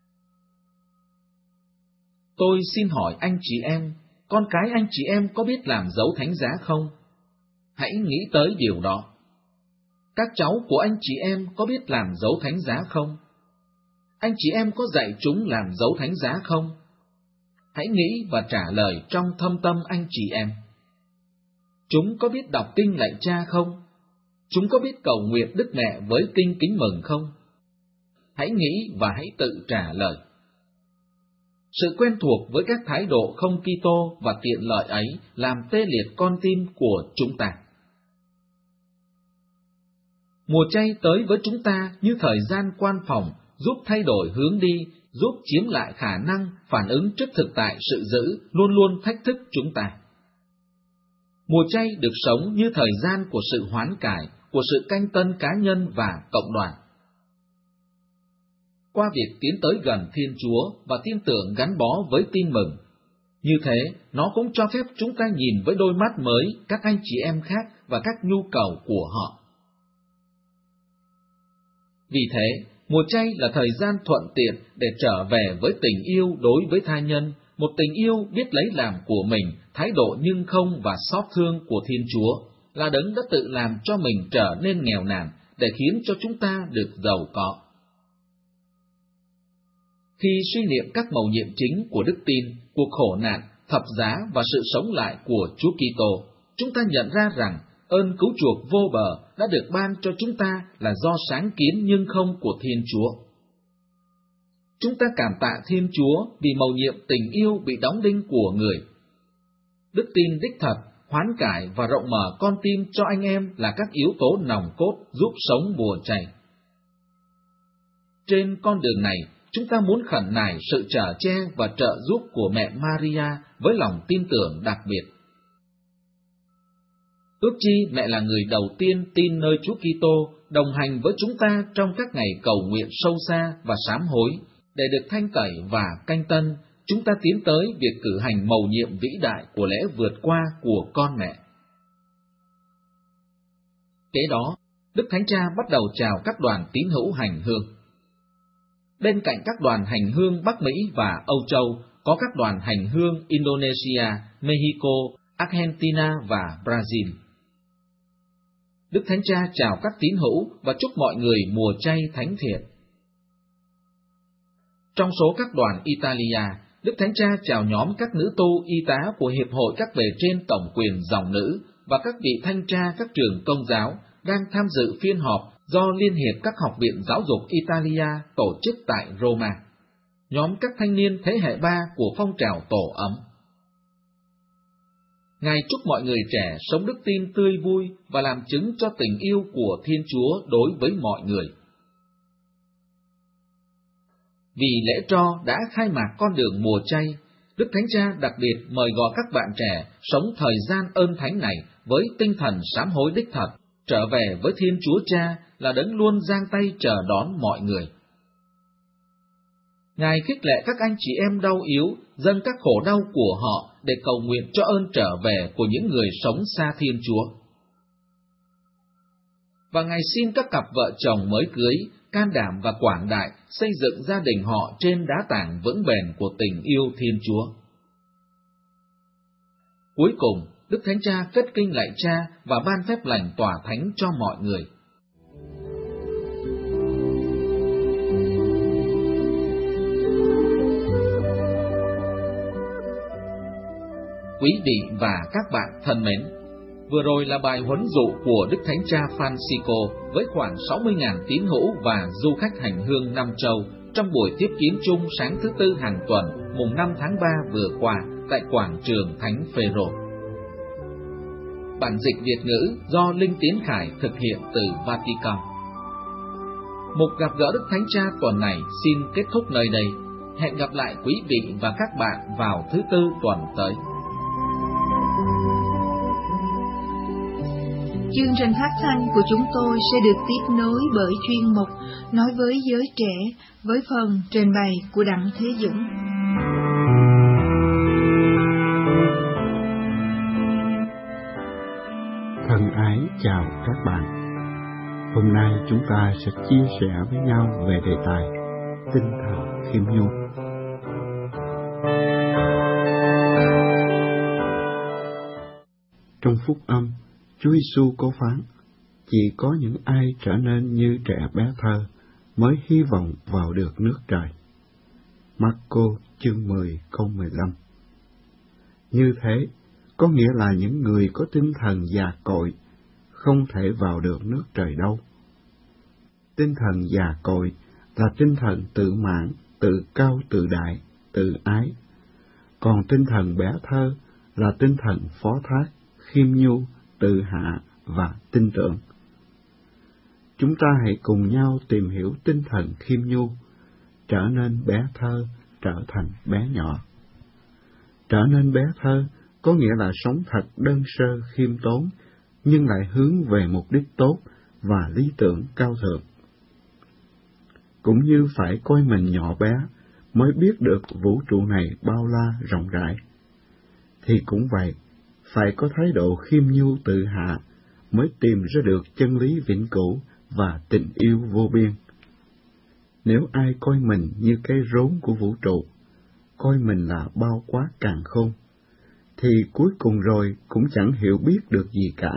Tôi xin hỏi anh chị em, con cái anh chị em có biết làm dấu thánh giá không? Hãy nghĩ tới điều đó. Các cháu của anh chị em có biết làm dấu thánh giá không? Anh chị em có dạy chúng làm dấu thánh giá không? Hãy nghĩ và trả lời trong thâm tâm anh chị em. Chúng có biết đọc kinh lạy Cha không? Chúng có biết cầu nguyện Đức Mẹ với kinh kính mừng không? Hãy nghĩ và hãy tự trả lời. Sự quen thuộc với các thái độ không Kitô và tiện lợi ấy làm tê liệt con tim của chúng ta. Mùa chay tới với chúng ta như thời gian quan phòng, giúp thay đổi hướng đi, giúp chiếm lại khả năng phản ứng trước thực tại sự dữ luôn luôn thách thức chúng ta. Mùa chay được sống như thời gian của sự hoán cải, của sự canh tân cá nhân và cộng đoàn. Qua việc tiến tới gần Thiên Chúa và tin tưởng gắn bó với tin mừng, như thế nó cũng cho phép chúng ta nhìn với đôi mắt mới các anh chị em khác và các nhu cầu của họ. Vì thế, mùa chay là thời gian thuận tiện để trở về với tình yêu đối với tha nhân, một tình yêu biết lấy làm của mình, thái độ nhưng không và xót thương của Thiên Chúa, là Đấng đã tự làm cho mình trở nên nghèo nàn để khiến cho chúng ta được giàu có. Khi suy niệm các mầu nhiệm chính của đức tin, cuộc khổ nạn, thập giá và sự sống lại của Chúa Kitô, chúng ta nhận ra rằng ơn cứu chuộc vô bờ đã được ban cho chúng ta là do sáng kiến nhưng không của Thiên Chúa. Chúng ta cảm tạ Thiên Chúa vì mầu nhiệm tình yêu bị đóng đinh của người. Đức tin đích thật, hoán cải và rộng mở con tim cho anh em là các yếu tố nòng cốt giúp sống mùa chay. Trên con đường này, chúng ta muốn khẩn nài sự chở che và trợ giúp của mẹ Maria với lòng tin tưởng đặc biệt. Ước chi mẹ là người đầu tiên tin nơi Chúa Kitô, đồng hành với chúng ta trong các ngày cầu nguyện sâu xa và sám hối, để được thanh tẩy và canh tân, chúng ta tiến tới việc cử hành mầu nhiệm vĩ đại của lễ vượt qua của con mẹ. Kế đó, Đức Thánh Cha bắt đầu chào các đoàn tín hữu hành hương. Bên cạnh các đoàn hành hương Bắc Mỹ và Âu Châu, có các đoàn hành hương Indonesia, Mexico, Argentina và Brazil. Đức Thánh Cha chào các tín hữu và chúc mọi người mùa chay thánh thiện. Trong số các đoàn Italia, Đức Thánh Cha chào nhóm các nữ tu y tá của Hiệp hội các bề trên tổng quyền dòng nữ và các vị thanh tra các trường công giáo đang tham dự phiên họp do Liên hiệp các học viện giáo dục Italia tổ chức tại Roma. Nhóm các thanh niên thế hệ 3 của phong trào tổ ấm. Ngài chúc mọi người trẻ sống đức tin tươi vui và làm chứng cho tình yêu của Thiên Chúa đối với mọi người. Vì lễ tro đã khai mạc con đường mùa chay, Đức Thánh Cha đặc biệt mời gọi các bạn trẻ sống thời gian ơn thánh này với tinh thần sám hối đích thật, trở về với Thiên Chúa Cha là Đấng luôn giang tay chờ đón mọi người. Ngài khích lệ các anh chị em đau yếu, dâng các khổ đau của họ để cầu nguyện cho ơn trở về của những người sống xa Thiên Chúa. Và Ngài xin các cặp vợ chồng mới cưới, can đảm và quảng đại xây dựng gia đình họ trên đá tảng vững bền của tình yêu Thiên Chúa. Cuối cùng, Đức Thánh Cha cất kinh lạy Cha và ban phép lành tỏa thánh cho mọi người. Quý vị và các bạn thân mến, vừa rồi là bài huấn dụ của Đức Thánh Cha Francisco với khoảng 60.000 tín hữu và du khách hành hương năm châu trong buổi tiếp kiến chung sáng thứ Tư hàng tuần mùng 5 tháng 3 vừa qua tại quảng trường Thánh Phêrô. Bản dịch Việt ngữ do Linh Tiến Khải thực hiện từ Vatican. Mục gặp gỡ Đức Thánh Cha tuần này xin kết thúc nơi đây. Hẹn gặp lại quý vị và các bạn vào thứ Tư tuần tới. Chương trình phát thanh của chúng tôi sẽ được tiếp nối bởi chuyên mục Nói với giới trẻ với phần trình bày của Đặng Thế Dũng. Thân ái chào các bạn. Hôm nay chúng ta sẽ chia sẻ với nhau về đề tài tinh thần khiêm nhu. Trong phúc âm, Chúa Giêsu có phán, chỉ có những ai trở nên như trẻ bé thơ mới hy vọng vào được nước trời. Marco chương 10 câu 15. Như thế, có nghĩa là những người có tinh thần già cội không thể vào được nước trời đâu. Tinh thần già cội là tinh thần tự mãn, tự cao tự đại, tự tự ái. Còn tinh thần bé thơ là tinh thần phó thác, khiêm nhu, tự hạ và tin tưởng. Chúng ta hãy cùng nhau tìm hiểu tinh thần khiêm nhu, trở nên bé thơ, trở thành bé nhỏ. Trở nên bé thơ có nghĩa là sống thật đơn sơ khiêm tốn, nhưng lại hướng về mục đích tốt và lý tưởng cao thượng. Cũng như phải coi mình nhỏ bé mới biết được vũ trụ này bao la rộng rãi, thì cũng vậy, phải có thái độ khiêm nhu tự hạ mới tìm ra được chân lý vĩnh cửu và tình yêu vô biên. Nếu ai coi mình như cái rốn của vũ trụ, coi mình là bao quát càn khôn, thì cuối cùng rồi cũng chẳng hiểu biết được gì cả.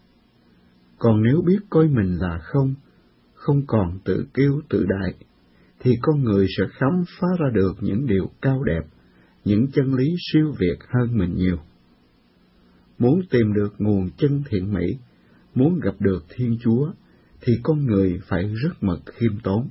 Còn nếu biết coi mình là không còn tự kiêu tự đại, thì con người sẽ khám phá ra được những điều cao đẹp, những chân lý siêu việt hơn mình nhiều. Muốn tìm được nguồn chân thiện mỹ, muốn gặp được Thiên Chúa, thì con người phải rất mực khiêm tốn.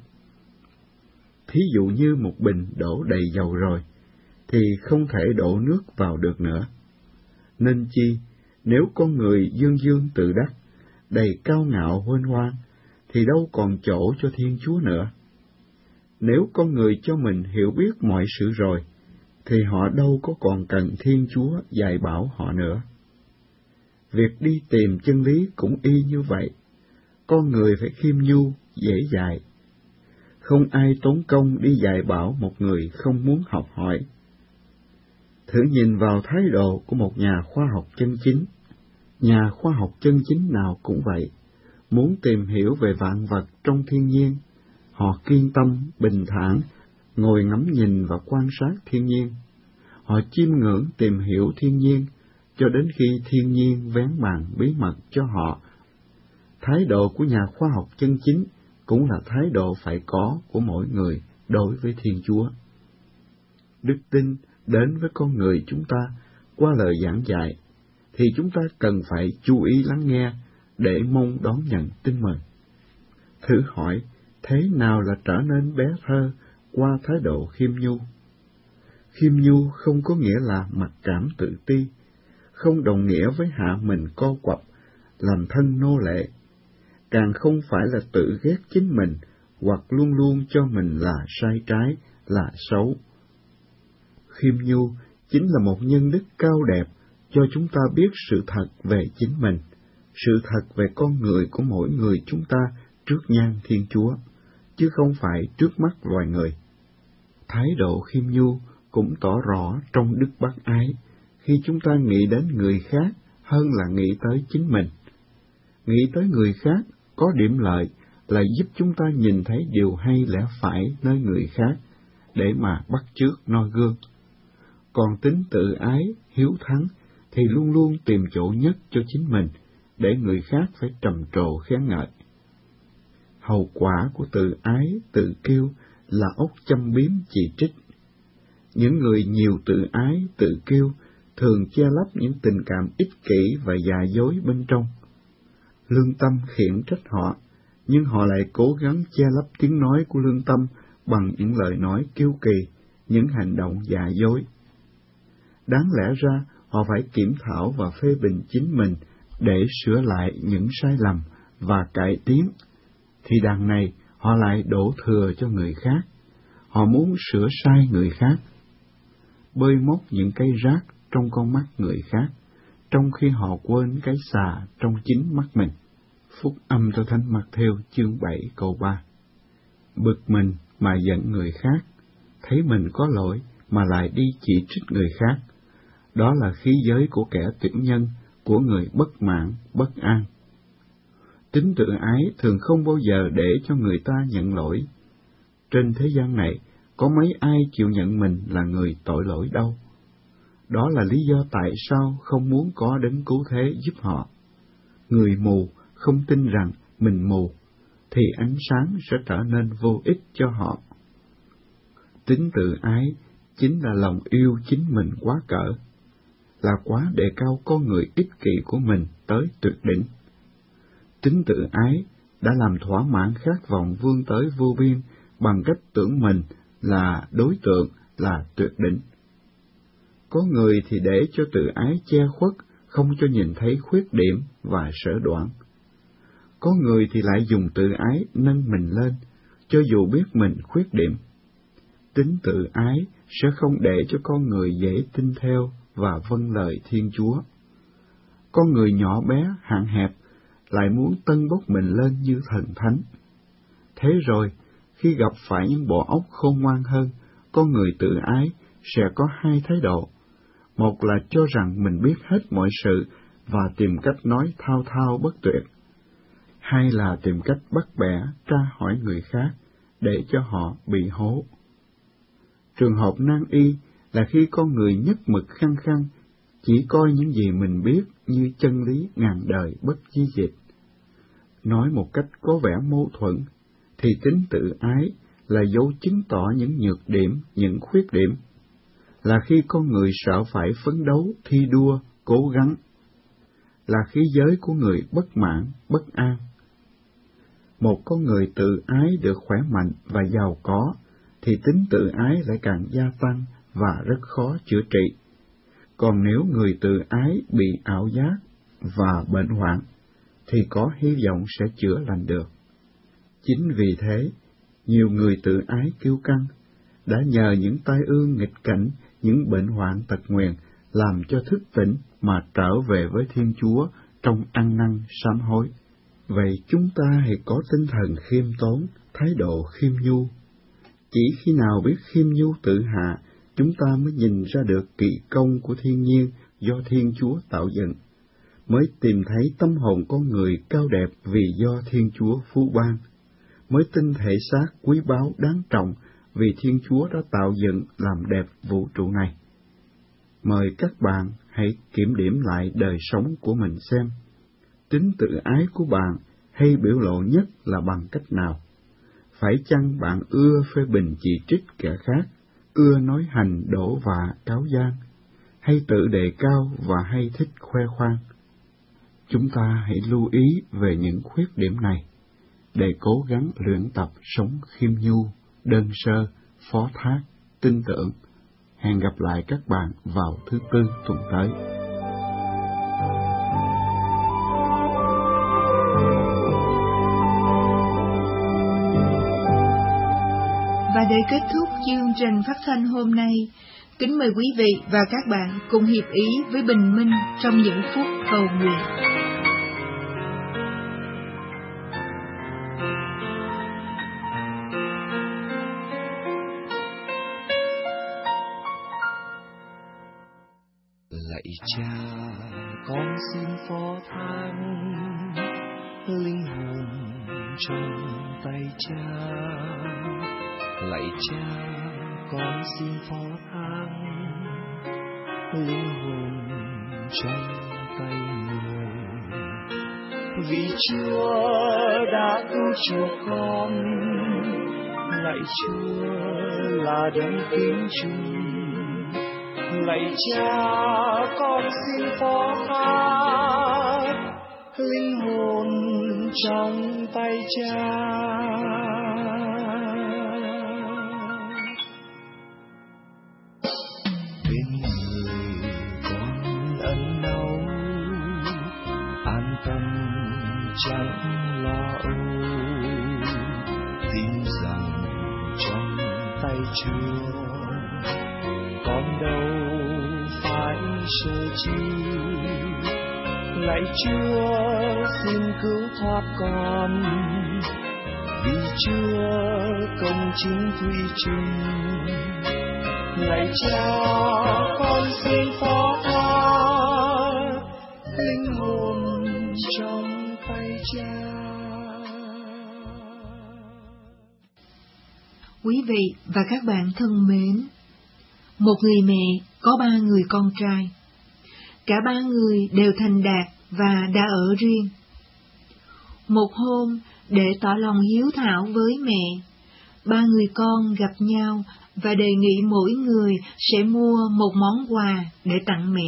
Thí dụ như một bình đổ đầy dầu rồi, thì không thể đổ nước vào được nữa. Nên chi, nếu con người dương dương tự đắc, đầy cao ngạo huênh hoang, thì đâu còn chỗ cho Thiên Chúa nữa. Nếu con người cho mình hiểu biết mọi sự rồi, thì họ đâu có còn cần Thiên Chúa dạy bảo họ nữa. Việc đi tìm chân lý cũng y như vậy, con người phải khiêm nhu, dễ dạy. Không ai tốn công đi dạy bảo một người không muốn học hỏi. Thử nhìn vào thái độ của một nhà khoa học chân chính. Nhà khoa học chân chính nào cũng vậy, muốn tìm hiểu về vạn vật trong thiên nhiên, họ kiên tâm, bình thản, ngồi ngắm nhìn và quan sát thiên nhiên. Họ chiêm ngưỡng tìm hiểu thiên nhiên, cho đến khi thiên nhiên vén màn bí mật cho họ. Thái độ của nhà khoa học chân chính cũng là thái độ phải có của mỗi người đối với Thiên Chúa. Đức tin đến với con người chúng ta qua lời giảng dạy, thì chúng ta cần phải chú ý lắng nghe để mong đón nhận tin mừng. Thử hỏi, thế nào là trở nên bé thơ qua thái độ khiêm nhu? Khiêm nhu không có nghĩa là mặc cảm tự ti, không đồng nghĩa với hạ mình co quắp, làm thân nô lệ, càng không phải là tự ghét chính mình hoặc luôn luôn cho mình là sai trái, là xấu. Khiêm nhu chính là một nhân đức cao đẹp cho chúng ta biết sự thật về chính mình, sự thật về con người của mỗi người chúng ta trước nhan Thiên Chúa, chứ không phải trước mắt loài người. Thái độ khiêm nhu cũng tỏ rõ trong đức bác ái, khi chúng ta nghĩ đến người khác hơn là nghĩ tới chính mình. Nghĩ tới người khác có điểm lợi là giúp chúng ta nhìn thấy điều hay lẽ phải nơi người khác, để mà bắt chước noi gương. Còn tính tự ái, hiếu thắng thì luôn luôn tìm chỗ nhất cho chính mình, để người khác phải trầm trồ khen ngợi. Hậu quả của tự ái, tự kiêu là ốc châm biếm chỉ trích. Những người nhiều tự ái, tự kiêu thường che lấp những tình cảm ích kỷ và giả dối bên trong. Lương tâm khiển trách họ, nhưng họ lại cố gắng che lấp tiếng nói của lương tâm bằng những lời nói kiêu kỳ, những hành động giả dối. Đáng lẽ ra, họ phải kiểm thảo và phê bình chính mình để sửa lại những sai lầm và cải tiến, thì đằng này họ lại đổ thừa cho người khác. Họ muốn sửa sai người khác, bơi móc những cây rác trong con mắt người khác, trong khi họ quên cái xà trong chính mắt mình. Phúc âm cho Thánh Mаттêu chương 7 câu 3. Bực mình mà giận người khác, thấy mình có lỗi mà lại đi chỉ trích người khác, đó là khí giới của kẻ tiểu nhân, của người bất mãn, bất an. Tính tự ái thường không bao giờ để cho người ta nhận lỗi. Trên thế gian này, có mấy ai chịu nhận mình là người tội lỗi đâu. Đó là lý do tại sao không muốn có đấng cứu thế giúp họ. Người mù không tin rằng mình mù, thì ánh sáng sẽ trở nên vô ích cho họ. Tính tự ái chính là lòng yêu chính mình quá cỡ, là quá đề cao con người ích kỷ của mình tới tuyệt đỉnh. Tính tự ái đã làm thỏa mãn khát vọng vươn tới vô biên bằng cách tưởng mình là đối tượng, là tuyệt đỉnh. Có người thì để cho tự ái che khuất, không cho nhìn thấy khuyết điểm và sở đoản. Có người thì lại dùng tự ái nâng mình lên, cho dù biết mình khuyết điểm. Tính tự ái sẽ không để cho con người dễ tin theo và vâng lời Thiên Chúa. Con người nhỏ bé, hạn hẹp, lại muốn tân bốc mình lên như thần thánh. Thế rồi, khi gặp phải những bộ óc khôn ngoan hơn, con người tự ái sẽ có hai thái độ. Một là cho rằng mình biết hết mọi sự và tìm cách nói thao thao bất tuyệt. Hai là tìm cách bắt bẻ, tra hỏi người khác, để cho họ bị hố. Trường hợp nan y là khi con người nhất mực khăng khăng, chỉ coi những gì mình biết như chân lý ngàn đời bất di dịch. Nói một cách có vẻ mâu thuẫn, thì tính tự ái là dấu chứng tỏ những nhược điểm, những khuyết điểm. Là khi con người sợ phải phấn đấu, thi đua, cố gắng. Là khí giới của người bất mãn, bất an. Một con người tự ái được khỏe mạnh và giàu có, thì tính tự ái lại càng gia tăng và rất khó chữa trị. Còn nếu người tự ái bị ảo giác và bệnh hoạn, thì có hy vọng sẽ chữa lành được. Chính vì thế, nhiều người tự ái kiêu căng đã nhờ những tai ương nghịch cảnh, những bệnh hoạn tật nguyền làm cho thức tỉnh mà trở về với Thiên Chúa trong ăn năn sám hối. Vậy chúng ta hãy có tinh thần khiêm tốn, thái độ khiêm nhu. Chỉ khi nào biết khiêm nhu tự hạ, chúng ta mới nhìn ra được kỳ công của thiên nhiên do Thiên Chúa tạo dựng, mới tìm thấy tâm hồn con người cao đẹp vì do Thiên Chúa phú ban, mới tin thể xác quý báu đáng trọng vì Thiên Chúa đã tạo dựng làm đẹp vũ trụ này. Mời các bạn hãy kiểm điểm lại đời sống của mình xem, tính tự ái của bạn hay biểu lộ nhất là bằng cách nào? Phải chăng bạn ưa phê bình chỉ trích kẻ khác, ưa nói hành đổ vạ cáo gian, hay tự đề cao và hay thích khoe khoang? Chúng ta hãy lưu ý về những khuyết điểm này, để cố gắng luyện tập sống khiêm nhu, đơn sơ, phó thác, tin tưởng. Hẹn gặp lại các bạn vào thứ Tư tuần tới. Và để kết thúc chương trình phát thanh hôm nay, kính mời quý vị và các bạn cùng hiệp ý với Bình Minh trong những phút cầu nguyện. Lạy Cha, con xin phó thác linh hồn trong tay Cha. Lạy Cha, con xin phó thác linh hồn trong tay người. Vì Chúa đã cứu chuộc con, lạy Chúa là đấng cứu chuộc. Lạy Cha, con xin phó thác linh hồn trong tay Cha. Bên người con ân náu, an tâm chẳng lo âu, tin rằng trong tay Chúa con đâu phải sợ chi. Lạy Chúa xin cứu thoát con, vì Chúa công chính quy trình. Lạy Cha, con xin phó thác linh hồn trong tay Cha. Quý vị và các bạn thân mến, một người mẹ có 3 người con trai. Cả 3 người đều thành đạt và đã ở riêng. Một hôm, để tỏ lòng hiếu thảo với mẹ, 3 người con gặp nhau và đề nghị mỗi người sẽ mua một món quà để tặng mẹ.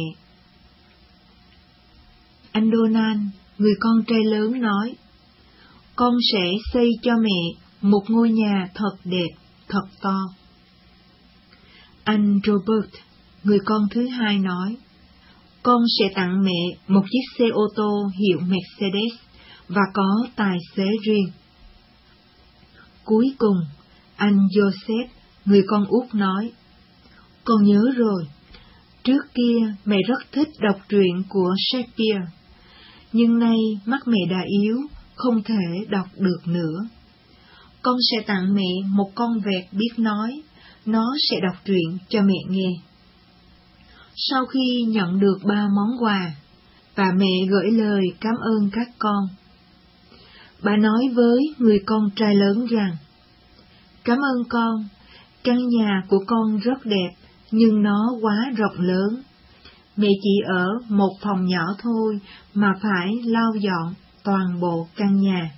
Anh Donald, người con trai lớn nói, con sẽ xây cho mẹ một ngôi nhà thật đẹp, thật to. Anh Robert, người con thứ hai nói, con sẽ tặng mẹ một chiếc xe ô tô hiệu Mercedes và có tài xế riêng. Cuối cùng, anh Joseph, người con út nói, con nhớ rồi, trước kia mẹ rất thích đọc truyện của Shakespeare, nhưng nay mắt mẹ đã yếu, không thể đọc được nữa. Con sẽ tặng mẹ một con vẹt biết nói, nó sẽ đọc truyện cho mẹ nghe. Sau khi nhận được 3 món quà, bà mẹ gửi lời cảm ơn các con. Bà nói với người con trai lớn rằng, cảm ơn con, căn nhà của con rất đẹp, nhưng nó quá rộng lớn. Mẹ chỉ ở một phòng nhỏ thôi mà phải lau dọn toàn bộ căn nhà.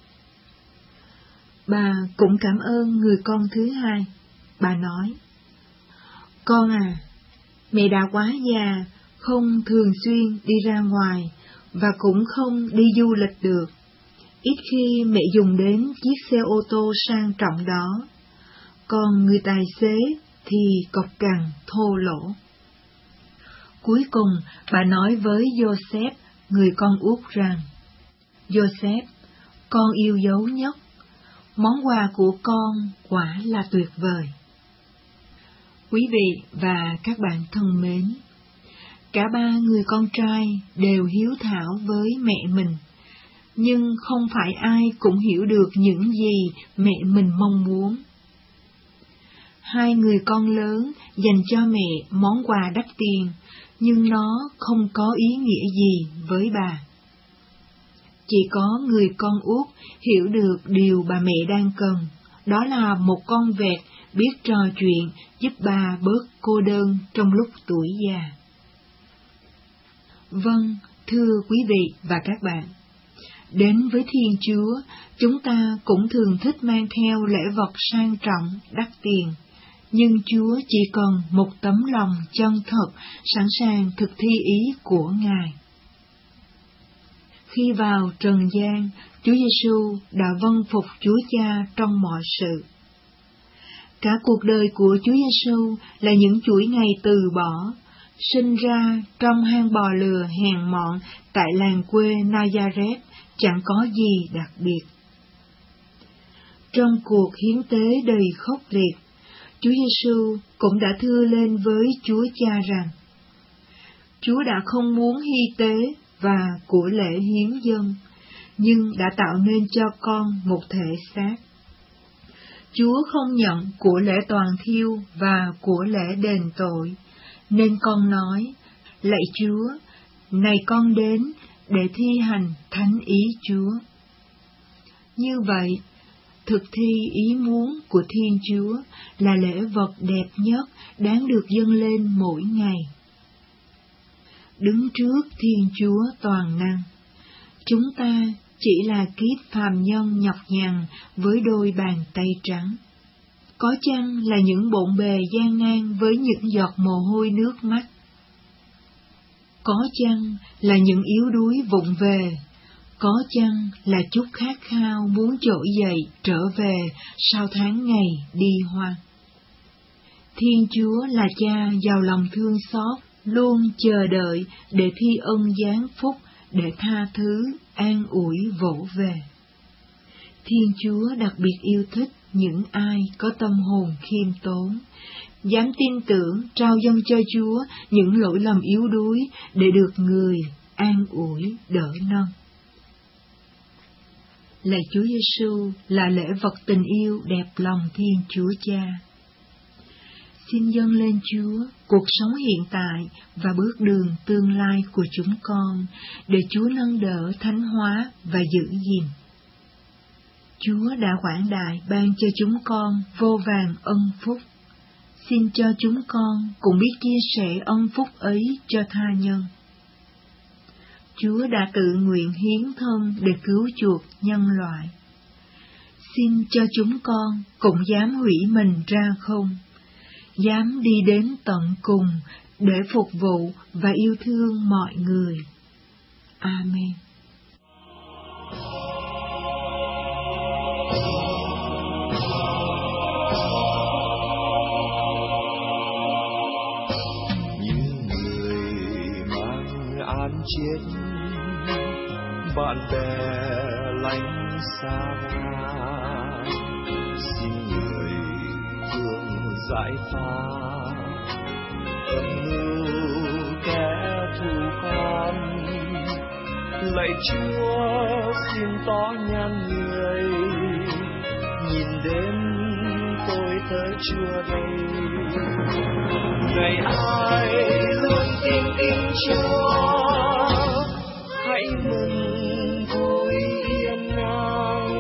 Bà cũng cảm ơn người con thứ hai. Bà nói, con à, mẹ đã quá già, không thường xuyên đi ra ngoài và cũng không đi du lịch được. Ít khi mẹ dùng đến chiếc xe ô tô sang trọng đó, còn người tài xế thì cộc cằn thô lỗ. Cuối cùng, bà nói với Joseph, người con út rằng, Joseph, con yêu dấu nhất, món quà của con quả là tuyệt vời. Quý vị và các bạn thân mến, cả 3 người con trai đều hiếu thảo với mẹ mình, nhưng không phải ai cũng hiểu được những gì mẹ mình mong muốn. 2 người con lớn dành cho mẹ món quà đắt tiền, nhưng nó không có ý nghĩa gì với bà. Chỉ có người con út hiểu được điều bà mẹ đang cần, đó là một con vẹt biết trò chuyện giúp bà bớt cô đơn trong lúc tuổi già. Vâng, thưa quý vị và các bạn, đến với Thiên Chúa, chúng ta cũng thường thích mang theo lễ vật sang trọng, đắt tiền, nhưng Chúa chỉ cần một tấm lòng chân thật, sẵn sàng thực thi ý của Ngài. Khi vào trần gian, Chúa Giêsu đã vâng phục Chúa Cha trong mọi sự. Cả cuộc đời của Chúa Giêsu là những chuỗi ngày từ bỏ, sinh ra trong hang bò lừa hèn mọn tại làng quê Nazareth, chẳng có gì đặc biệt. Trong cuộc hiến tế đầy khốc liệt, Chúa Giêsu cũng đã thưa lên với Chúa Cha rằng, Chúa đã không muốn hy tế và của lễ hiến dâng, nhưng đã tạo nên cho con một thể xác. Chúa không nhận của lễ toàn thiêu và của lễ đền tội, nên con nói, lạy Chúa, này con đến để thi hành thánh ý Chúa. Như vậy, thực thi ý muốn của Thiên Chúa là lễ vật đẹp nhất đáng được dâng lên mỗi ngày. Đứng trước Thiên Chúa toàn năng, chúng ta chỉ là kiếp phàm nhân nhọc nhằn với đôi bàn tay trắng. Có chăng là những bộn bề gian nan với những giọt mồ hôi nước mắt? Có chăng là những yếu đuối vụng về? Có chăng là chút khát khao muốn trỗi dậy trở về sau tháng ngày đi hoang? Thiên Chúa là Cha giàu lòng thương xót, luôn chờ đợi để thi ân giáng phúc, để tha thứ, an ủi vỗ về. Thiên Chúa đặc biệt yêu thích những ai có tâm hồn khiêm tốn, dám tin tưởng trao dâng cho Chúa những lỗi lầm yếu đuối để được người an ủi đỡ nâng. Lạy Chúa Giêsu là lễ vật tình yêu đẹp lòng Thiên Chúa Cha. Xin dâng lên Chúa cuộc sống hiện tại và bước đường tương lai của chúng con, để Chúa nâng đỡ, thánh hóa và giữ gìn. Chúa đã quảng đại ban cho chúng con vô vàn ân phúc. Xin cho chúng con cũng biết chia sẻ ân phúc ấy cho tha nhân. Chúa đã tự nguyện hiến thân để cứu chuộc nhân loại. Xin cho chúng con cũng dám hủy mình ra không, dám đi đến tận cùng để phục vụ và yêu thương mọi người. Amen. chết, bạn bè lánh xa hoa, xin người thương giải thoát âm mưu kẻ thù con. Lạy Chúa xin tỏ nhan người, nhìn đến tôi thờ Chúa đây. Ngày ai luôn tin kính Chúa, hãy mừng vui yên ngang.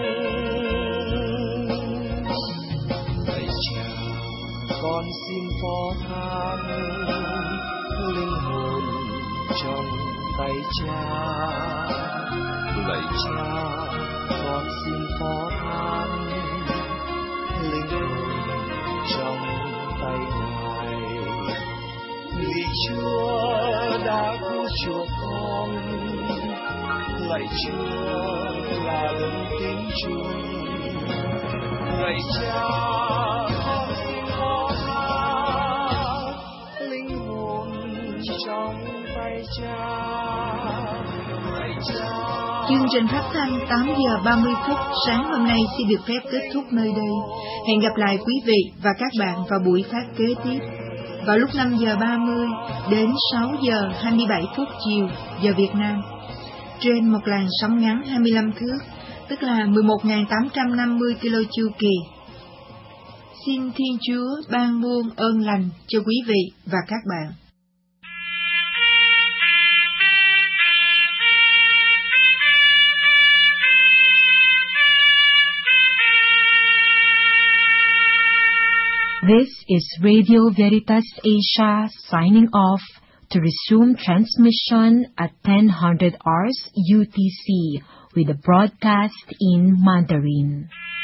Lạy Cha, con xin phó thác linh hồn trong tay Cha. Lạy Cha, con xin phó thác linh hồn trong tay Ngài. Vì Chúa đã cứu chuộc con, lạy Chúa là đấng tín chúng. Lạy Cha, con xin phó thác linh hồn trong tay Cha. Lạy Cha. Chương trình phát thanh 8 giờ 30 phút sáng hôm nay xin được phép kết thúc nơi đây. Hẹn gặp lại quý vị và các bạn vào buổi phát kế tiếp vào lúc 5 giờ 30 đến 6 giờ 27 phút chiều giờ Việt Nam trên một làn sóng ngắn 25 thước, tức là 11.850 kilo chu kỳ. Xin Thiên Chúa ban muôn ơn lành cho quý vị và các bạn. This is Radio Veritas Asia signing off to resume transmission at 1000 hours UTC with a broadcast in Mandarin.